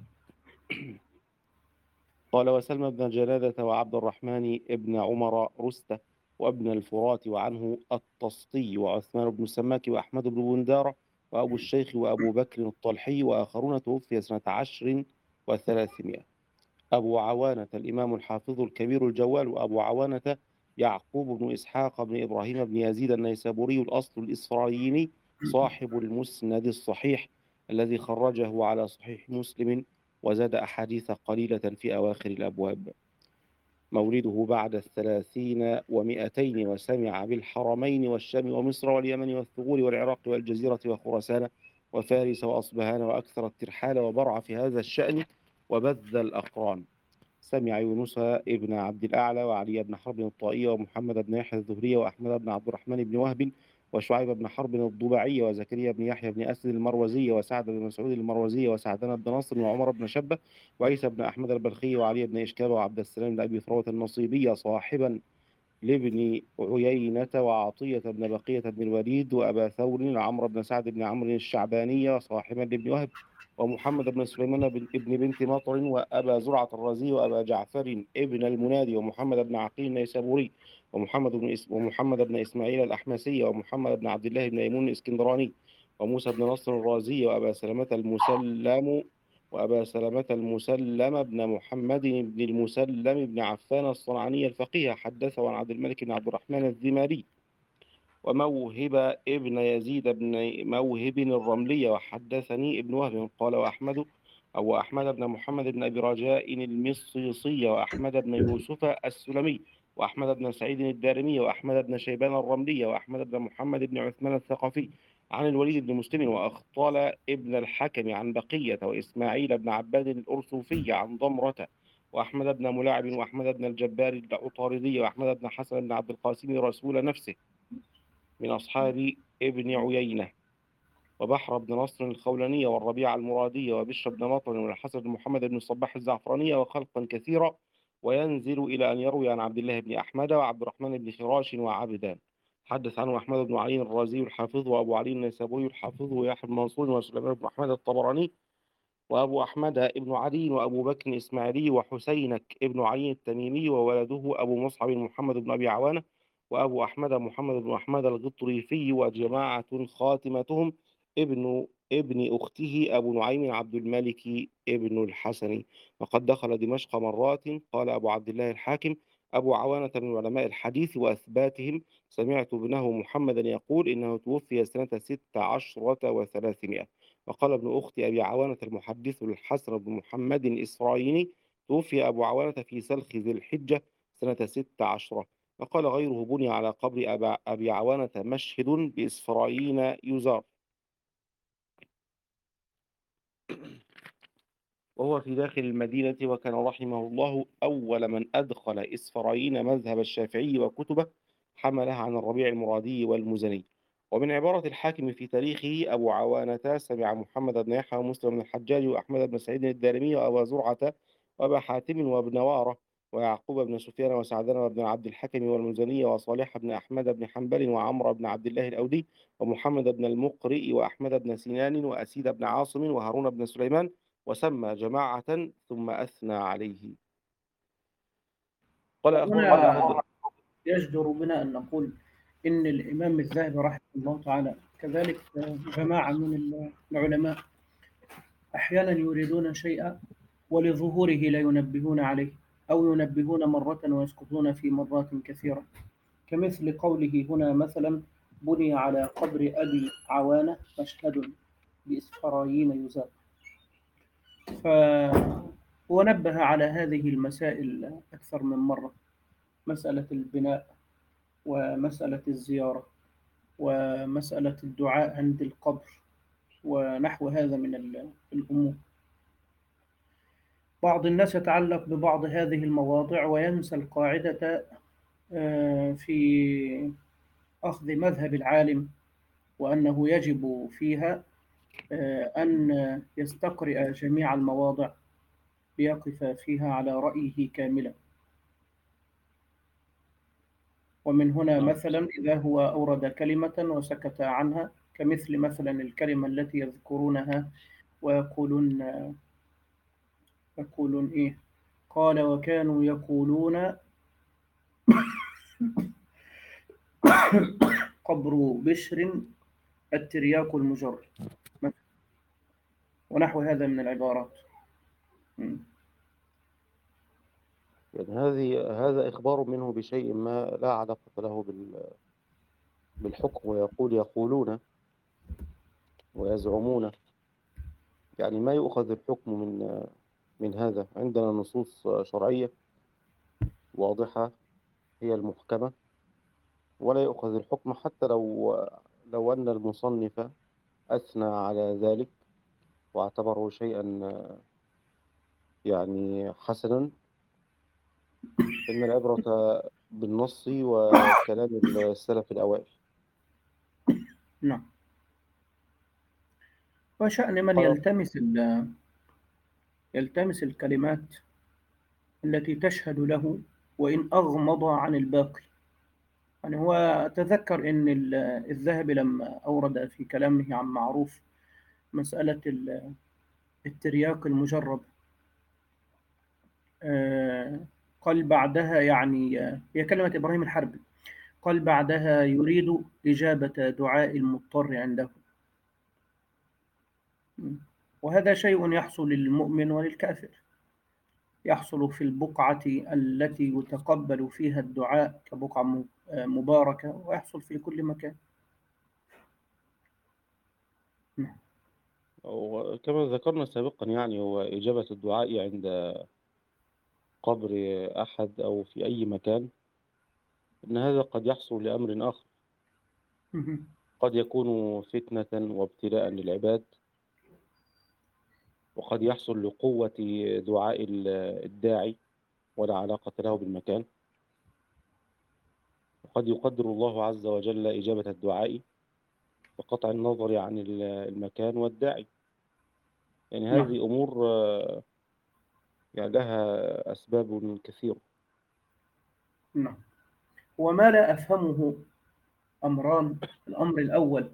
قال وسلم بن جنادة وعبد الرحمن ابن عمر رستة وابن الفرات وعنه الطسطي وعثمان بن السماك وأحمد بن بندارة وأبو الشيخ وأبو بكر الطلحي وآخرون توفي سنة 10 و300. أبو عوانة الإمام الحافظ الكبير الجوال وأبو عوانة يعقوب بن إسحاق بن إبراهيم بن يزيد النيسابوري الأصل الإسرائيلي صاحب المسند الصحيح الذي خرجه على صحيح مسلم وزاد أحاديث قليلة في أواخر الأبواب. مولده بعد 30 و200 وسمع بالحرمين والشام ومصر واليمن والثغور والعراق والجزيرة وخراسان وفارس وأصبهان وأكثر الترحال وبرع في هذا الشأن وبذ الأقران. سمع يونس ابن عبد الأعلى وعلي بن حرب الطائي ومحمد بن يحيى الزهري وأحمد بن عبد الرحمن بن وهب وشعيب بن حرب الضبعي وزكريا بن يحيى بن أسد المروزي وسعد بن مسعود المروزي وسعدان بن نصر وعمر بن شبة وعيسى بن أحمد البلخي وعلي بن إشكاب وعبد السلام بن أبي ثروة النصيبي صاحبا لابن عيينة وعطية بن بقية بن الوليد وأبا ثور وعمر بن سعد بن عمرو الشعباني وصاحبا لابن وهب ومحمد بن سليمان ابن بنت مطر وأبا زرعة الرازي وأبا جعفر ابن المنادي ومحمد بن عقيل النيسابوري ومحمد بن إسماعيل الأحمسي ومحمد بن عبد الله بن ميمون الإسكندراني وموسى بن نصر الرازي وأبا سلمة المسلم بن محمد بن المسلم بن عفان الصنعاني الفقيه حدثه عن عبد الملك بن عبد الرحمن الذماري وموهب ابن يزيد بن موهب الرملي وحدثني ابن وهب قال أحمد بن محمد بن أبي رجاء المصيصي وأحمد بن يوسف السلمي وأحمد بن سعيد الدارمي وأحمد بن شيبان الرملي وأحمد بن محمد بن عثمان الثقفي عن الوليد بن مسلم وأخطال ابن الحكم عن بقية وإسماعيل بن عباد الأرسوفي عن ضمرة وأحمد بن ملاعب وأحمد بن الجبار العطاردي وأحمد بن حسن بن عبد القاسم رسول نفسه من أصحاب ابن عيينة وبحر بن نصر الخولانية والربيع المرادية وبشر بن مطر والحسن بن محمد بن الصباح الزعفرانية وخلقا كثيرا وينزل إلى أن يروي عن عبد الله بن أحمد وعبد الرحمن بن خراش وعبدان. حدث عنه أحمد بن علي الرازي الحافظ وأبو علي النيسابوري الحافظ ويحيى بن منصور وسليمان بن أحمد الطبراني وأبو أحمد ابن علي وأبو بكر الإسماعيلي وحسينك ابن علي التميمي وولده أبو مصعب محمد بن أبي عوانة وأبو أحمد محمد بن أحمد الغطريفي وجماعة خاتمتهم ابن أخته أبو نعيم عبد الملك ابن الحسن وقد دخل دمشق مرات. قال أبو عبد الله الحاكم أبو عوانة من علماء الحديث وأثباتهم سمعت ابنه محمدا يقول إنه توفي سنة 16 و300. وقال ابن أخت أبي عوانة المحدث الحسن بن محمد الإسرائيلي توفي أبو عوانة في سلخ ذي الحجة سنة 16. وقال غيره بني على قبر أبي عوانة مشهد بإسفراين يزار وهو في داخل المدينة وكان رحمه الله أول من أدخل إسفراين مذهب الشافعي وكتبه حملها عن الربيع المرادي والمزني. ومن عبارة الحاكم في تاريخه أبو عوانة سمع محمد بن يحيى ومسلم بن الحجاج وأحمد بن سعيد الدارمي وأبا زرعة وأبا حاتم وابن وارة ويعقوب بن سفيان وسعدان وابن عبد الحكم والمزني وصالح بن أحمد بن حنبل وعمر بن عبد الله الأودي ومحمد بن المقرئ وأحمد بن سنان وأسيد بن عاصم وهارون بن سليمان وسمى جماعة ثم أثنى عليه. قال هنا يجدر بنا أن نقول إن الإمام الذهبي رحمه الله تعالى كذلك جماعة من العلماء أحيانا يريدون شيئا ولظهوره لا ينبهون عليه أو ينبهون مرة ويسكتون في مرات كثيرة. كمثل قوله هنا مثلا: بني على قبر أبي عوانة مشهد بإسفرايين يزار. فهو نبه على هذه المسائل أكثر من مرة: مسألة البناء، ومسألة الزيارة، ومسألة الدعاء عند القبر، ونحو هذا من الأمور. بعض الناس يتعلق ببعض هذه المواضع وينسى القاعدة في أخذ مذهب العالم، وأنه يجب فيها أن يستقرئ جميع المواضع ليقف فيها على رأيه كاملا. ومن هنا مثلا إذا هو أورد كلمة وسكت عنها، كمثل مثلا الكلمة التي يذكرونها ويقولون إيه؟ قال: وكانوا يقولون قبر بشر الترياق المجرد، ونحو هذا من العبارات. يعني هذا إخبار منه بشيء ما لا علاقة له بالحكم، يقولون ويزعمون، يعني ما يؤخذ الحكم من هذا. عندنا نصوص شرعية واضحة هي المحكمة، ولا يؤخذ الحكم حتى لو أن المصنف أثنى على ذلك واعتبره شيئا يعني حسنا، إن العبرة بالنص وكلام السلف الأوائل. نعم. وشأن من قال يلتمس الكلمات التي تشهد له وإن أغمض عن الباقي. يعني هو تذكر أن الذهبي لما أورد في كلامه عن معروف مسألة الترياق المجرب، قال بعدها، يعني هي كلمة إبراهيم الحربي، قال بعدها: يريد إجابة دعاء المضطر عنده. وهذا شيء يحصل للمؤمن وللكافر، يحصل في البقعة التي يتقبل فيها الدعاء كبقعة مباركة، ويحصل في كل مكان. وكما ذكرنا سابقا، يعني هو إجابة الدعاء عند قبر أحد أو في أي مكان، إن هذا قد يحصل لأمر آخر، قد يكون فتنة وابتلاء للعباد، وقد يحصل لقوة دعاء الداعي ولا علاقة له بالمكان، وقد يقدر الله عز وجل إجابة الدعاء بقطع النظر عن المكان والداعي. يعني هذه أمور يعني لها أسباب كثيرة. نعم. وما لا أفهمه أمران. الأمر الأول: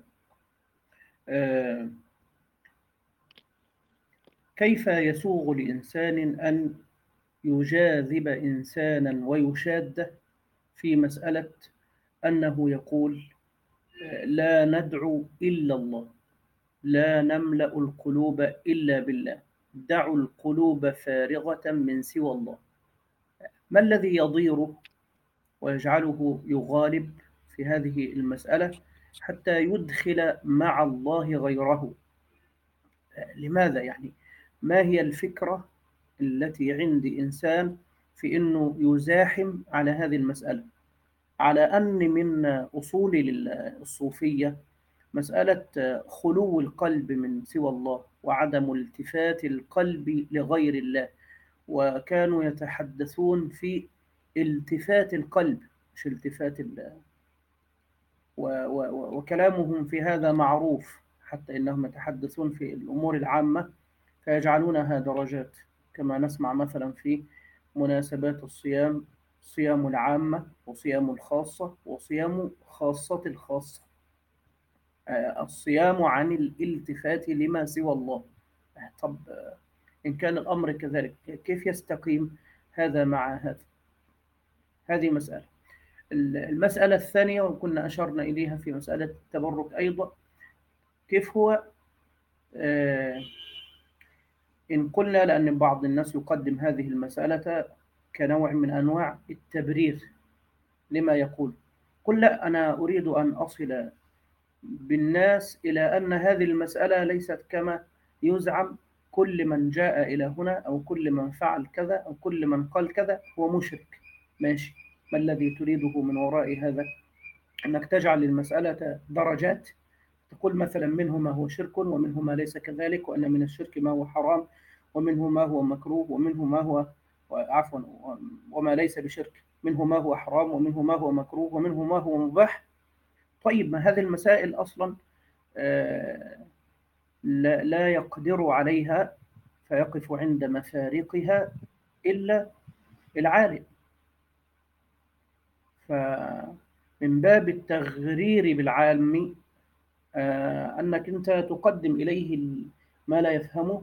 كيف يسوغ لإنسان أن يجاذب إنسانا ويشاده في مسألة أنه يقول: لا ندعو إلا الله، لا نملأ القلوب إلا بالله، دعوا القلوب فارغة من سوى الله. ما الذي يضيره ويجعله يغالب في هذه المسألة حتى يدخل مع الله غيره؟ لماذا يعني؟ ما هي الفكرة التي عند إنسان في أنه يزاحم على هذه المسألة، على أن من أصول الصوفية مسألة خلو القلب من سوى الله وعدم التفات القلب لغير الله، وكانوا يتحدثون في التفات القلب مش التفات وكلامهم في هذا معروف، حتى إنهم يتحدثون في الأمور العامة فيجعلونها درجات، كما نسمع مثلا في مناسبات الصيام: صيام العامة، وصيام الخاصة، وصيام خاصة الخاصة. الصيام عن الالتفات لما سوى الله. طب إن كان الأمر كذلك كيف يستقيم هذا مع هذا؟ هذه مسألة. المسألة الثانية، وكنا أشرنا إليها في مسألة التبرك أيضا: كيف هو إن قلنا، لأن بعض الناس يقدم هذه المسألة كنوع من أنواع التبرير لما يقول، قل لا، أنا أريد أن أصل بالناس إلى أن هذه المسألة ليست كما يزعم. كل من جاء إلى هنا أو كل من فعل كذا أو كل من قال كذا هو مشرك. ماشي، ما الذي تريده من وراء هذا؟ أنك تجعل المسألة درجات، تقول مثلا منه ما هو شرك ومنه ما ليس كذلك، وأن من الشرك ما هو حرام ومنه ما هو مكروه ومنه ما هو عفوا وما ليس بشرك، منه ما هو حرام ومنه ما هو مكروه ومنه ما هو مباح. طيب، ما هذه المسائل أصلا لا يقدر عليها فيقف عند مفارقها إلا العالم. فمن باب التغرير بالعالم أنك أنت تقدم إليه ما لا يفهمه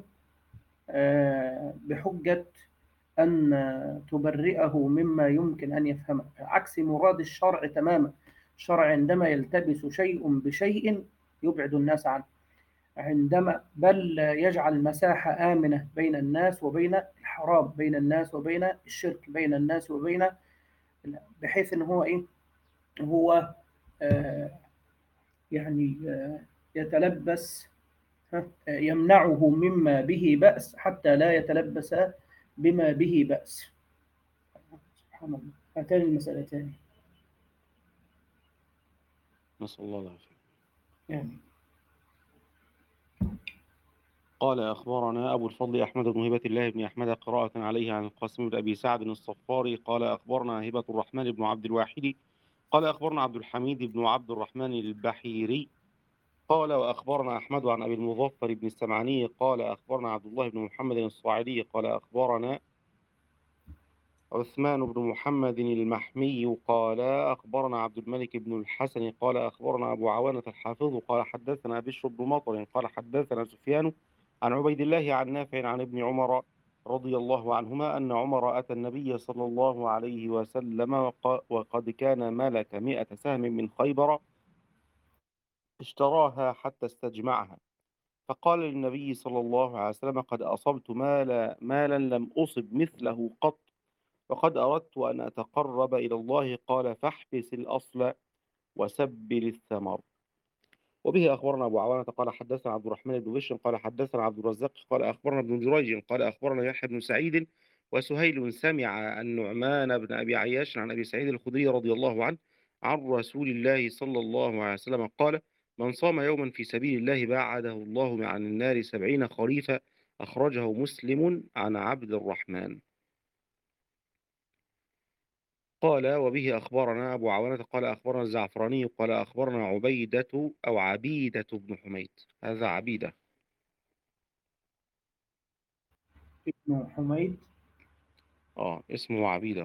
بحجة أن تبرئه مما يمكن أن يفهمه، عكس مراد الشرع تماما. الشرع عندما يلتبس شيء بشيء يبعد الناس عنه، عندما بل يجعل مساحة آمنة بين الناس وبين الحرام، بين الناس وبين الشرك، بين الناس وبين، بحيث أنه هو إيه، هو يعني يتلبس، يمنعه مما به بأس حتى لا يتلبس بما به بأس. سبحان الله، هاتان المسألتان. نسأل الله العافية. يعني قال أخبرنا أبو الفضل أحمد بن هبة الله بن أحمد قراءة عليه عن القاسم بن أبي سعد الصفاري قال أخبرنا هبة الرحمن بن عبد الواحد قال أخبرنا عبد الحميد بن عبد الرحمن البحيري قال وأخبرنا أحمد عن أبي المظفر بن السمعاني قال أخبرنا عبد الله بن محمد الصاعدي قال أخبرنا عثمان بن محمد المحمي قال أخبرنا عبد الملك بن الحسن قال أخبرنا أبو عوانة الحافظ قال حدثنا بشر بن مطر قال حدثنا سفيان عن عبيد الله عن نافع عن ابن عمر رضي الله عنهما أن عمر أتى النبي صلى الله عليه وسلم وقد كان ملك 100 سهم من خيبر اشتراها حتى استجمعها، فقال للنبي صلى الله عليه وسلم قد أصبت مالا لم أصب مثله قط، وقد أردت أن أتقرب إلى الله. قال فاحبس الأصل وسبل الثمر. وبه أخبرنا أبو عوانة قال حدثنا عبد الرحمن بن بشر قال حدثنا عبد الرزاق قال أخبرنا ابن جريج قال أخبرنا يحيى بن سعيد وسهيل سمع النعمان بن أبي عياش عن أبي سعيد الخدري رضي الله عنه عن رسول الله صلى الله عليه وسلم قال من صام يوما في سبيل الله باعده الله عن النار 70 خريفا. أخرجه مسلم عن عبد الرحمن. قال وبه أخبرنا أبو عوانة قال أخبرنا الزعفراني قال أخبرنا عبيدة أو عبيدة بن حميد، هذا عبيدة ابن حميد اسمه عبيدة.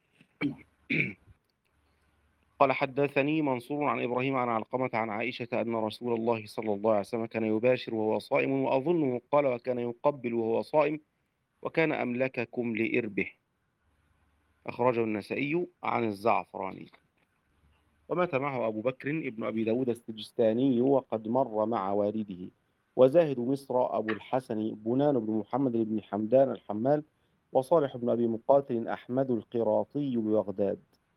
قال حدثني منصور عن إبراهيم عن علقمة عن عائشة أن رسول الله صلى الله عليه وسلم كان يباشر وهو صائم، وأظنه قال وكان يقبل وهو صائم، وكان أملككم لإربه. أخرجه النسائي عن الزعفراني. ومات معه أبو بكر ابن أبي داود السجستاني وقد مر مع والده. وزاهد مصر أبو الحسن بنان بن محمد بن حمدان الحمال، وصالح بن أبي مقاتل أحمد القراطي ببغداد.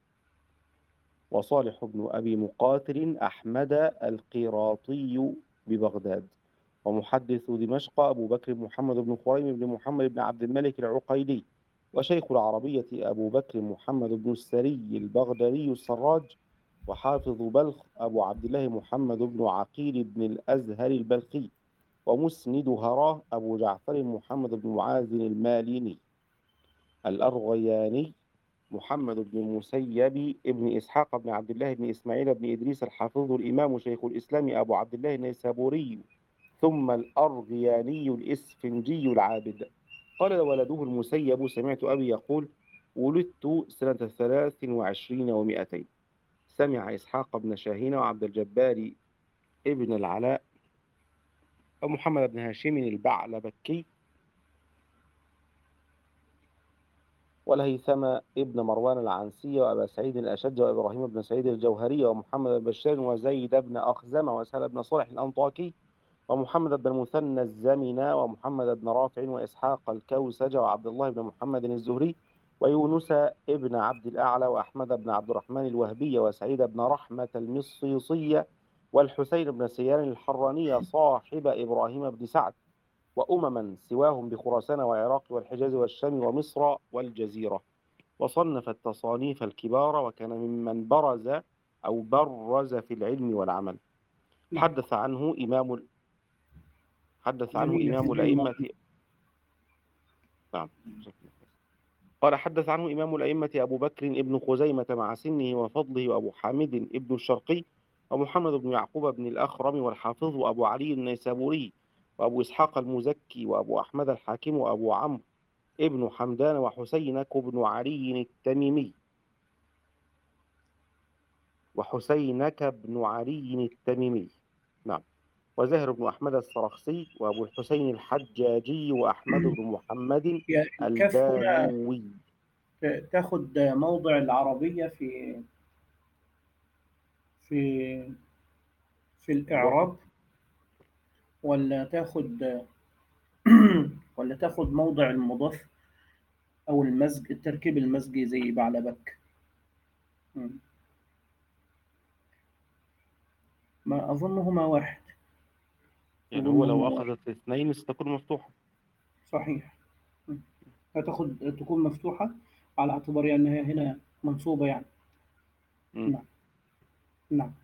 وصالح بن أبي مقاتل أحمد القراطي ببغداد. ومحدث دمشق أبو بكر محمد بن خريم بن محمد بن عبد الملك العقيلي. وشيخ العربية أبو بكر محمد بن السري البغدادي السراج. وحافظ بلخ أبو عبد الله محمد بن عقيل بن الأزهر البلخي. ومسند هراه أبو جعفر محمد بن معاذ الماليني. الأرغياني محمد بن المسيب ابن إسحاق بن عبد الله بن إسماعيل بن إدريس الحافظ الإمام شيخ الإسلام أبو عبد الله النيسابوري، ثم الأرغياني الإسفنجي العابد. قال ولده المسيب سمعت أبي يقول ولدت سنة 23 و200. سمع إسحاق بن شاهين وعبد الجبار ابن العلاء ومحمد بن هاشم البعلبكي والهيثم ابن مروان العنسي وأبا سعيد الأشج وإبراهيم بن سعيد الجوهري ومحمد بن بشار وزيد بن أخزمة وسهل بن صالح الأنطاكي ومحمد بن المثنى الزمن ومحمد بن رافع وإسحاق الكوسج وعبد الله بن محمد الزهري ويونس ابن عبد الأعلى وأحمد بن عبد الرحمن الوهبي وسعيد بن رحمة المصيصية والحسين بن سيان الحرانية صاحب إبراهيم بن سعد وأمما سواهم بخراسان والعراق والحجاز والشام ومصر والجزيرة. وصنف التصانيف الكبار وكان ممن برز في العلم والعمل. حدث عنه إمام الأئمة. نعم. قال حدث عنه إمام الأئمة أبو بكر ابن خزيمة مع سنه وفضله وأبو حامد ابن الشرقي ومحمد بن يعقوب بن الأخرم والحافظ وأبو علي النيسابوري وأبو إسحاق المزكي وأبو أحمد الحاكم وأبو عمرو ابن حمدان وحسينك بن علي التميمي. نعم. وزاهر بن أحمد السرخسي وأبو الحسين الحجاجي وأحمد بن محمد الكف هنا البالوي. تاخد موضع العربية في الإعراب، ولا تاخد موضع المضاف أو المزج، التركيب المزجي زي بعلبك؟ ما أظنهما واحد. يعني هو لو أخذت اثنين ستكون مفتوحة. صحيح. تكون مفتوحة على اعتبار أنها هنا منصوبة يعني. نعم. نعم.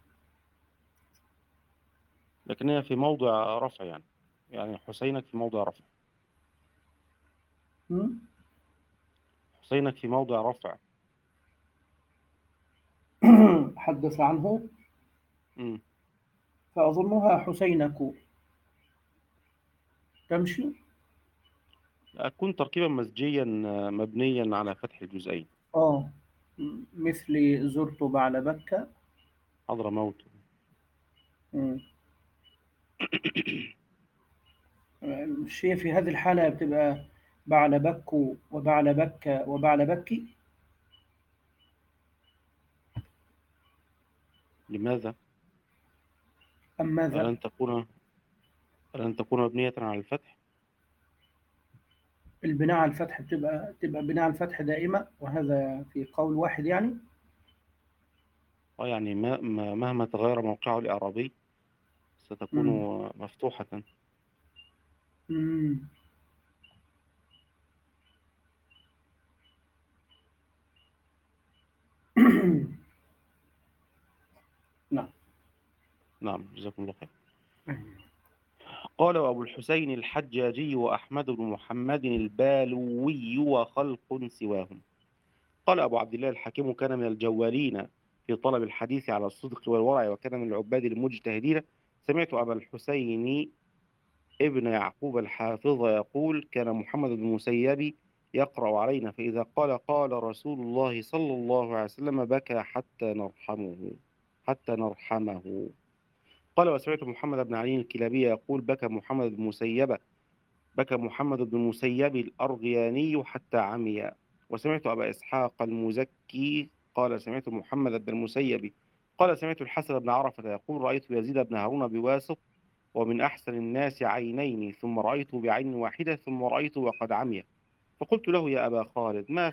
لكن هي في موضع رفع يعني حسينك في موضع رفع. حسينك في موضع رفع. حدث عنه فأظنها حسينك تمشي. أكون تركيبا مزجيا مبنيا على فتح الجزئين. مثل زرت بعلبك حضرموت. الشيء في هذه الحالة بتبقى بعلبك وبعلبك وبعلبك. لماذا؟ أم ماذا؟ ألن تكون مبنية على الفتح؟ البناء على الفتح تبقى بناء على الفتح دائما، وهذا في قول واحد يعني. يعني مهما تغير موقعه الإعرابي ستكون مفتوحة. نعم. جزاكم الله خير. قال وأبو الحسين الحجاجي وأحمد بن محمد البالوي وخلق سواهم. قال أبو عبد الله الحكيم كان من الجوالين في طلب الحديث على الصدق والورع وكان من العباد المجتهدين. سمعت أبا الحسين ابن يعقوب الحافظ يقول كان محمد بن المسيب يقرأ علينا فإذا قال رسول الله صلى الله عليه وسلم بكى حتى نرحمه. قال وسمعت محمد بن علي الكلابي يقول بكى محمد بن المسيب الأرغياني حتى عمي. وسمعت أبا إسحاق المزكي قال سمعت محمد بن المسيب قال سمعت الحسن بن عرفة يقول رأيت يزيد بن هارون بواسط ومن أحسن الناس عينين ثم رأيته بعين واحدة ثم رأيته وقد عمي فقلت له يا أبا خالد ما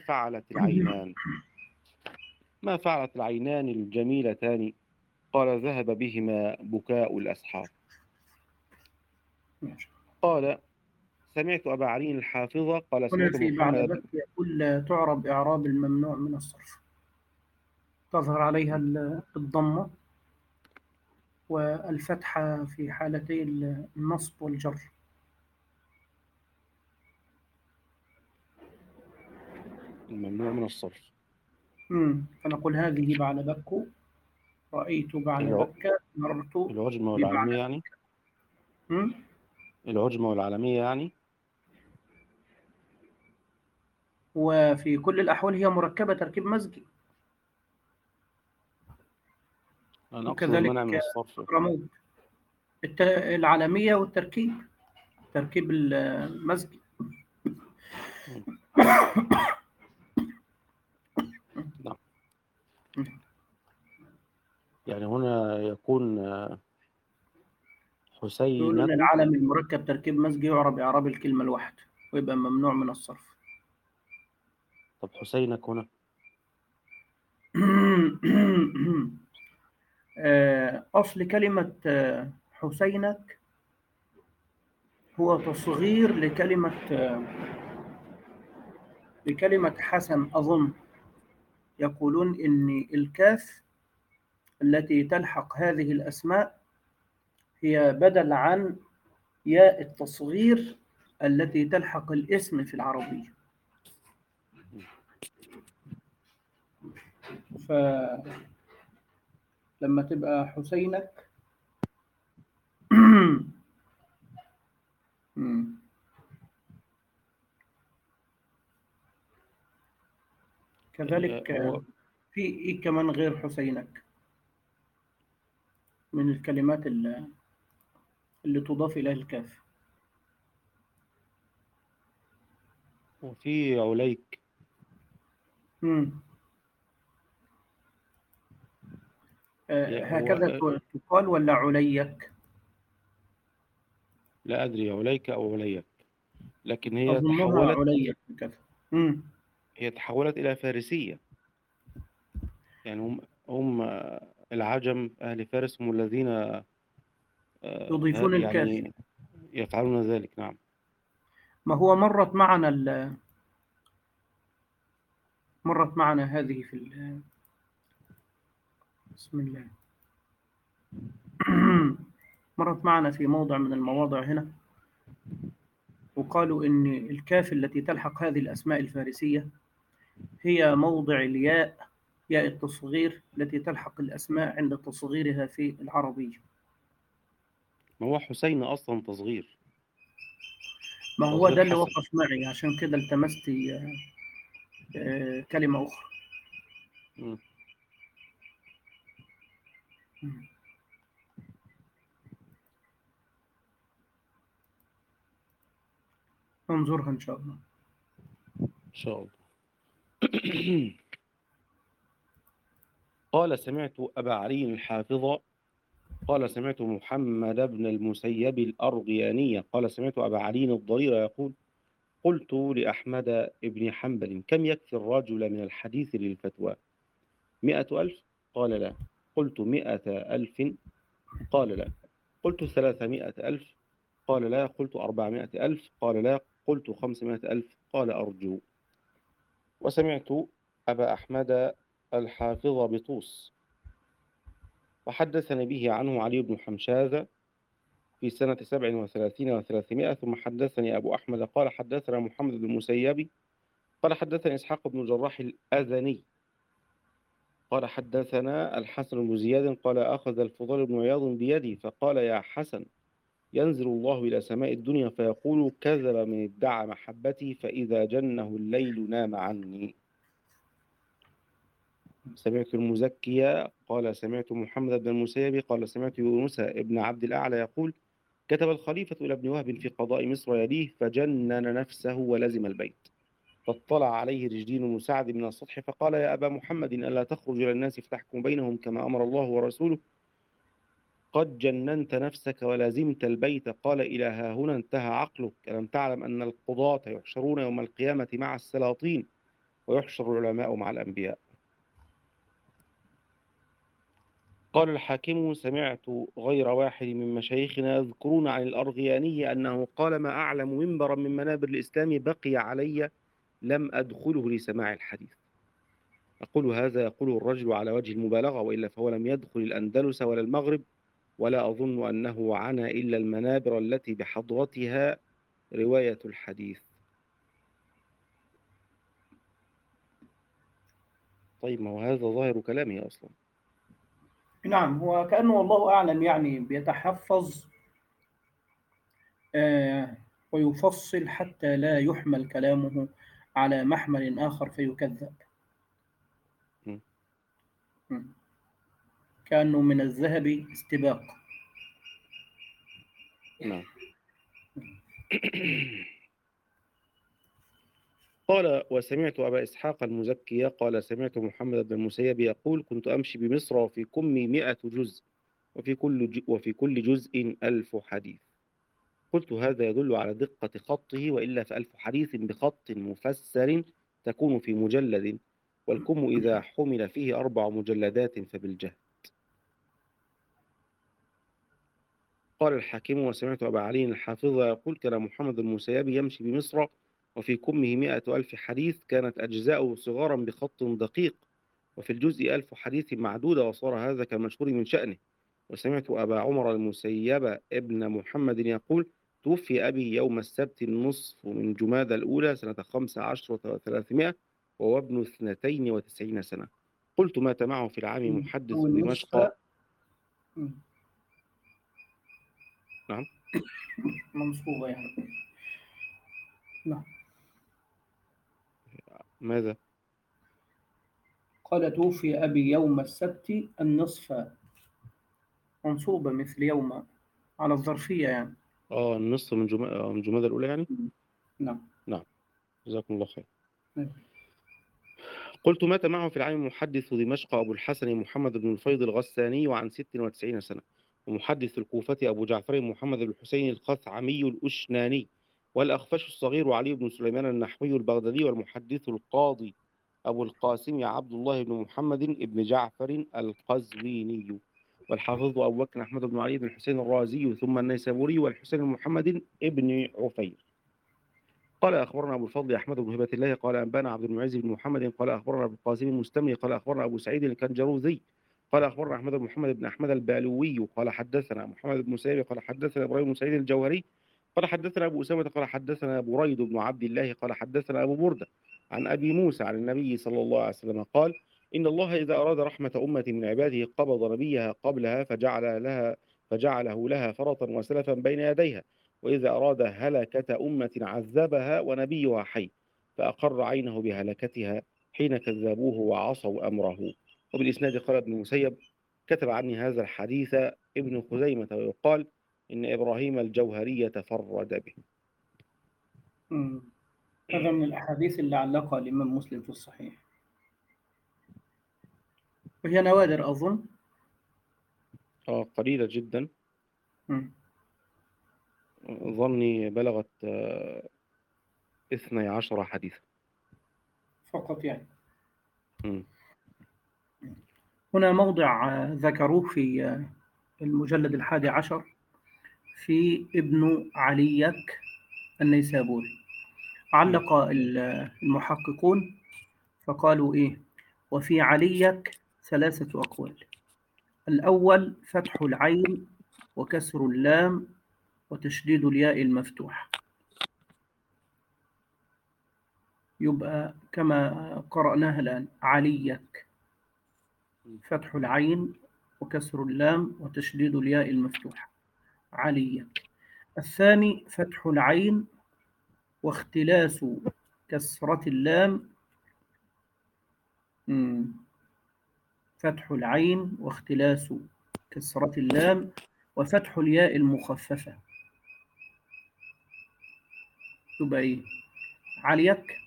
فعلت العينان الجميلتان؟ قال ذهب بهما بكاء الأسحار. قال سمعت أبا علي الحافظة قال سمعت في محمد بعلبك يقول تعرب إعراب الممنوع من الصرف، تظهر عليها الضمة والفتحة في حالتي النصب والجر. الممنوع من الصرف. فنقول هذه بعلبك، رأيت بعلبك، مررت. العجمة والعالمية يعني. العجمة والعالمية يعني. وفي كل الأحوال هي مركبة تركيب مزجي. وكذلك رموت العالمية والتركيب المزجي. نعم. يعني هنا يكون حسين يقولون العالم المركب تركيب مزجي يعرب إعراب الكلمة الواحدة ويبقى ممنوع من الصرف. طب حسينك هنا؟ أصل كلمة حسينك هو تصغير لكلمة حسن أظن. يقولون إن الكاف التي تلحق هذه الأسماء هي بدل عن ياء التصغير التي تلحق الاسم في العربية. فلما تبقى حسينك كذلك هو في إيه كمان غير حسينك من الكلمات اللي تضاف إليها الكاف؟ وفي عليك. هكذا هو تقال ولا عليك؟ لا أدري عليك أو عليك، لكن هي أظنها تحولت عليك كذا. هي تحولت إلى فارسية. يعني هم العجم أهل فارس هم الذين يضيفون الكاف. يعني يفعلون ذلك. نعم. ما هو مرت معنا هذه في بسم الله. مرت معنا في موضع من المواضع هنا، وقالوا إن الكاف التي تلحق هذه الأسماء الفارسية هي موضع الياء، ياء التصغير التي تلحق الأسماء عند تصغيرها في العربية. ما هو حسين أصلا تصغير. ما هو تصغير ده اللي حسن. وقف معي، عشان كده التمست كلمة أخرى. مم. انظرها إن شاء الله. إن شاء الله. قال سمعت أبا علي الحافظ قال سمعت محمد بن المسيب الأرغياني قال سمعت أبا علي الضرير يقول قلت لأحمد بن حنبل كم يكفي الرجل من الحديث للفتوى 100,000؟ قال لا. قلت 100,000؟ قال لا. قلت 300,000؟ قال لا. قلت 400,000؟ قال لا. قلت 500,000؟ قال أرجو. وسمعت أبا أحمد الحافظ بطوس وحدثني به عنه علي بن حمشاذ في سنة 37 و300. ثم حدثني أبو أحمد قال حدثنا محمد بن المسيب قال حدثني إسحاق بن جراح الأذني قال حدثنا الحسن بن زياد قال أخذ الفضيل بن عياض بيدي فقال يا حسن ينزل الله إلى سماء الدنيا فيقول كذب من ادعى محبتي فإذا جنه الليل نام عني. سمعت المزكي قال سمعت محمد بن المسيب قال سمعت يونس بن عبد الأعلى يقول كتب الخليفة إلى ابن وهب في قضاء مصر يليه فجنن نفسه ولزم البيت فاطلع عليه رجلين بن سعد من السطح فقال يا أبا محمد ألا تخرج إلى الناس فتحكم بينهم كما أمر الله ورسوله قد جننت نفسك ولازمت البيت. قال إلى ها هنا انتهى عقلك ألم تعلم أن القضاة يحشرون يوم القيامة مع السلاطين ويحشر العلماء مع الأنبياء. قال الحاكم سمعت غير واحد من مشايخنا يذكرون عن الأرغياني أنه قال ما أعلم منبرا من منابر الإسلام بقي علي لم أدخله لسماع الحديث. أقول هذا يقوله الرجل على وجه المبالغة وإلا فهو لم يدخل الأندلس ولا المغرب ولا أظن أنه عنى إلا المنابر التي بحضرتها رواية الحديث. طيب ما هو هذا ظاهر كلامه أصلا. نعم، هو كأنه والله أعلم يعني بيتحفظ ويفصل حتى لا يحمل كلامه على محمل آخر فيكذب. كأنه من الذهب استباق. نعم. قال وسمعت أبا إسحاق المزكي قال سمعت محمد بن المسيب يقول كنت أمشي بمصر وفي كمي 100 جزء وفي كل جزء 1000 حديث. قلت هذا يدل على دقة خطه وإلا ف1000 حديث بخط مفسر تكون في مجلد، والكم إذا حمل فيه 4 مجلدات فبالجهد. قال الحاكم: وسمعت أبا علي الحافظ يقول: كان محمد المسيب يمشي بمصر وفي كمه 100,000 حديث، كانت أجزاؤه صغارا بخط دقيق، وفي الجزء 1000 حديث معدودة، وصار هذا كالمشهور من شأنه. وسمعت أبا عمر المسيب ابن محمد يقول: توفي أبي يوم السبت النصف من جمادى الأولى سنة 15 و300، وهو ابن 92 سنة. قلت: مات معه في العام محدث أو دمشق. النصف نعم، منصوبة يعني. نعم. ماذا؟ قال: توفي أبي يوم السبت النصف، منصوبة مثل يوم على الظرفية يعني. النصف من من جمادى الأولى يعني. نعم. نعم، جزاكم الله خير. نعم. قلت: مات معه في العام محدث دمشق أبو الحسن محمد بن الفيض الغساني وعن 96 سنة، ومحدث الكوفة أبو جعفر محمد بن الحسين الخثعمي الأشناني، والأخفش الصغير علي بن سليمان النحوي البغدادي، والمحدث القاضي أبو القاسم عبد الله بن محمد بن جعفر القزويني، والحافظ أبو بكر أحمد بن علي بن الحسين الرازي ثم النيسابوري، والحسين بن محمد بن عفير. قال: أخبرنا أبو الفضل أحمد بن هبة الله قال أنبانا عبد المعز بن محمد قال أخبرنا أبو القاسم المستملي قال أخبرنا أبو سعيد الكنجروذي قال أخبرنا أحمد بن محمد بن أحمد البالوي قال حدثنا محمد بن سعيد قال حدثنا إبراهيم بن سعيد الجوهري قال حدثنا أبو أسامة قال حدثنا بريد بن عبد الله قال حدثنا أبو بردة عن أبي موسى عن النبي صلى الله عليه وسلم قال: إن الله إذا أراد رحمة أمة من عباده قبض نبيها قبلها فجعله لها فرطا وسلفا بين يديها، وإذا أراد هلكة أمة عذبها ونبيها حي، فأقر عينه بهلكتها حين كذبوه وعصوا أمره. وبالإسناد قال ابن المسيب: كتب عني هذا الحديث ابن خزيمة، ويقال إن إبراهيم الجوهري تفرد به. هذا من الأحاديث اللي علقها الإمام مسلم في الصحيح، وهي نوادر أظن. قليلة جدا. ظني بلغت 12 حديثا فقط يعني. م. هنا موضع ذكروه في المجلد 11 في ابن عليك النيسابوري. علق المحققون فقالوا إيه: وفي عليك 3 أقوال. الأول فتح العين وكسر اللام وتشديد الياء المفتوح، يبقى كما قرأناها الآن: عليك، فتح العين وكسر اللام وتشديد الياء المفتوح، عليك. الثاني فتح العين واختلاس كسرة اللام، فتح العين واختلاس كسرة اللام وفتح الياء المخففة، تبقى إيه؟ عليك.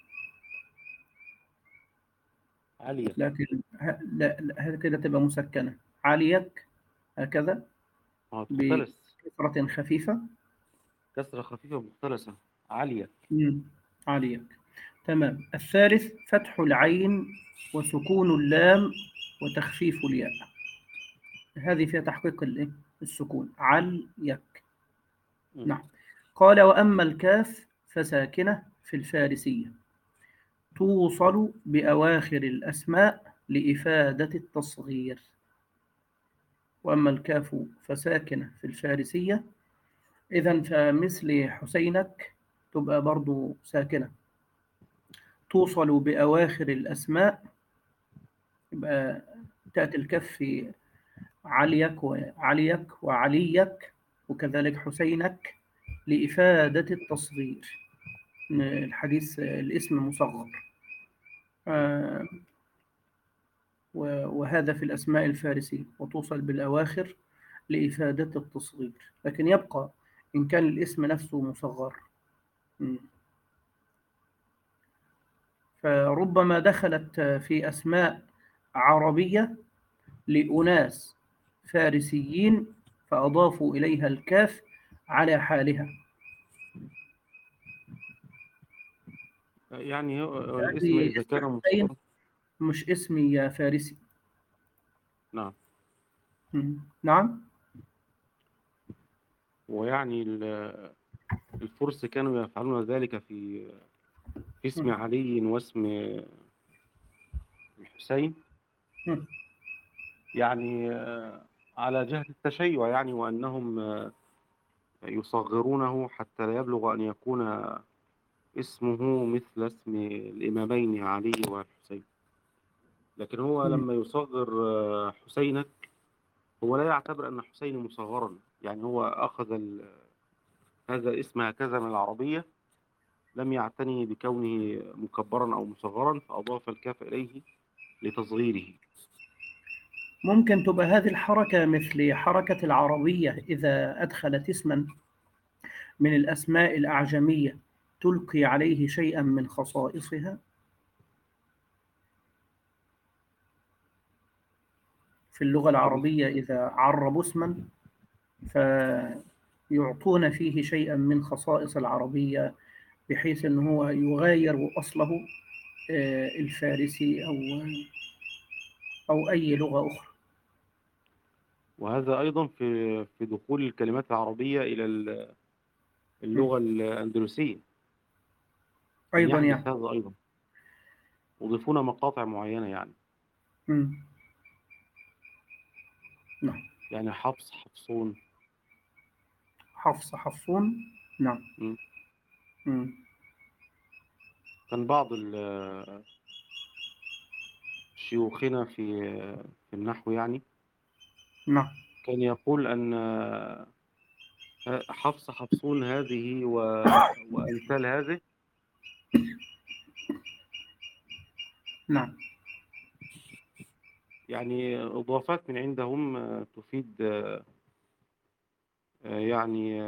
لكن لا كده تبقى مسكنة، عليك هكذا بكسرة خفيفة، كسرة خفيفة مختلسة، عليك. عليك، تمام. الثالث فتح العين وسكون اللام وتخفيف الياء، هذه فيها تحقيق السكون، عليك. نعم. قال: وأما الكاف فساكنة في الفارسية، توصل بأواخر الأسماء لإفادة التصغير. وأما الكاف فساكنة في الفارسية، إذن فمثل حسينك تبقى برضو ساكنة، توصل بأواخر الأسماء، يبقى تأتي الكاف في عليك وعليك وعليك، وكذلك حسينك لإفادة التصغير، الحديث الاسم مصغر. وهذا في الأسماء الفارسية، وتوصل بالأواخر لإفادة التصغير، لكن يبقى إن كان الاسم نفسه مصغر. فربما دخلت في أسماء عربية لأناس فارسيين فأضافوا إليها الكاف على حالها. يعني هو الاسم هذه إذا اسم كان حسين مصغرا. مش اسمي يا فارسي. نعم. نعم. ويعني الفرس كانوا يفعلون ذلك في اسم علي واسم الحسين، مم. يعني على جهة التشيع، يعني وأنهم يصغرونه حتى لا يبلغ أن يكون اسمه مثل اسم الإمامين علي والحسين. لكن هو مم. لما يصغر حسينك، هو لا يعتبر أن حسين مصغرا، يعني هو أخذ هذا الاسم هكذا من العربية، لم يعتني بكونه مكبرا أو مصغرا، فأضاف الكاف إليه لتصغيره. ممكن تبقى هذه الحركة مثل حركة العربية إذا أدخلت اسما من الأسماء الأعجمية تلقي عليه شيئا من خصائصها. في اللغة العربية إذا عربوا اسما فيعطون فيه شيئا من خصائص العربية، بحيث أنه هو يغاير أصله الفارسي أو أي لغة أخرى. وهذا أيضا في دخول الكلمات العربية إلى م. اللغة الأندلسية كان أيضا يحدث يعني. هذا أيضا، يضيفون مقاطع معينة يعني. م. نعم. يعني حفص حفصون. حفص حفصون. نعم. م. م. كان بعض شيوخنا في النحو يعني نعم. كان يقول أن حفص حفصون هذه وأمثال هذه نعم. يعني إضافات من عندهم تفيد يعني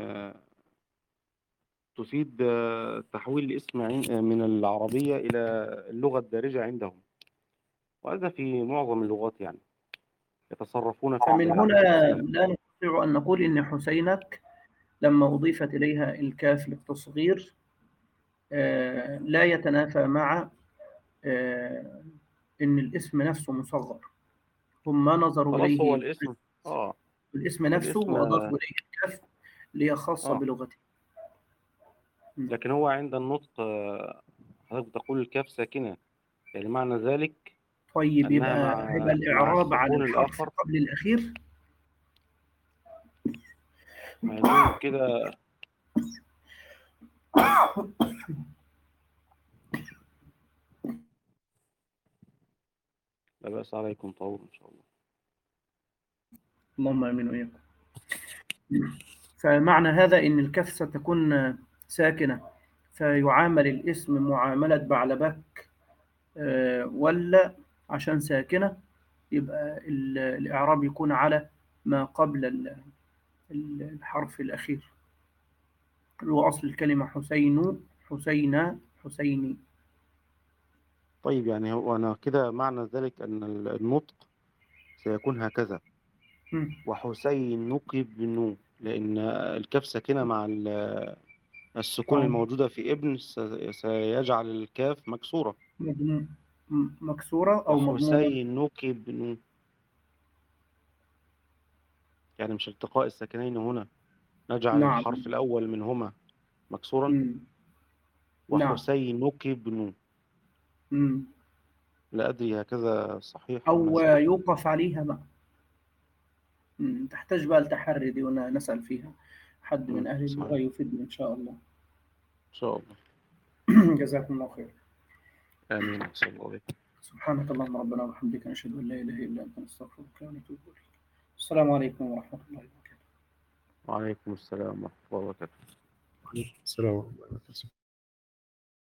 تفيد تحويل الاسم من العربية إلى اللغة الدارجة عندهم، وهذا في معظم اللغات يعني يتصرفون في فمن هنا في الأسماء. لا نستطيع أن نقول إن حسينك لما أضيفت إليها الكاف للتصغير لا يتنافى مع آه، إن الاسم نفسه مصغر. هم نظروا خلاص هو إليه الاسم. آه الاسم نفسه الاسم. وأضافوا إليه الكاف اللي هي خاصة آه بلغته. لكن هو عند النطق حضرتك بتقول الكاف ساكنة، يعني معنى ذلك طيب أنها هيبقى مع الإعراب على السكون الحرف الآخر. قبل الأخير. عايزين كده. لا بأس عليكم طول إن شاء الله. اللهم آمين وإياكم. فمعنى هذا إن الكاف ستكون ساكنة، فيعامل الاسم معاملة بعلبك ولا عشان ساكنة يبقى الإعراب يكون على ما قبل الحرف الأخير، اللي هو أصل الكلمة حسين حسينا حسيني. طيب يعني هو أنا كده معنى ذلك أن النطق سيكون هكذا: مم. وحسين نقب بنو، لأن الكاف ساكنة مع السكون الموجودة في ابن سيجعل الكاف مكسورة. مضموم. مكسورة أو مضمومة. وحسين نقب بنو، يعني مش التقاء الساكنين هنا نجعل نعم. الحرف الأول منهما مكسورا. مم. نعم. وحسين نقب بنو. مم. لا أدري هكذا صحيح أم لا أو صحيح. يوقف عليها بقى. تحتاج بقى التحري دي ونسأل فيها حد من أهل صحيح اللغة يفيدنا إن شاء الله. إن شاء الله. جزاكم الله خير. آمين صلى الله عليه. سبحانك اللهم ربنا وبحمدك نشهد أن لا إله إلا أنت نستغفرك ونتوب إليك. السلام عليكم ورحمة الله وبركاته. وعليكم السلام ورحمة الله وبركاته. السلام عليكم.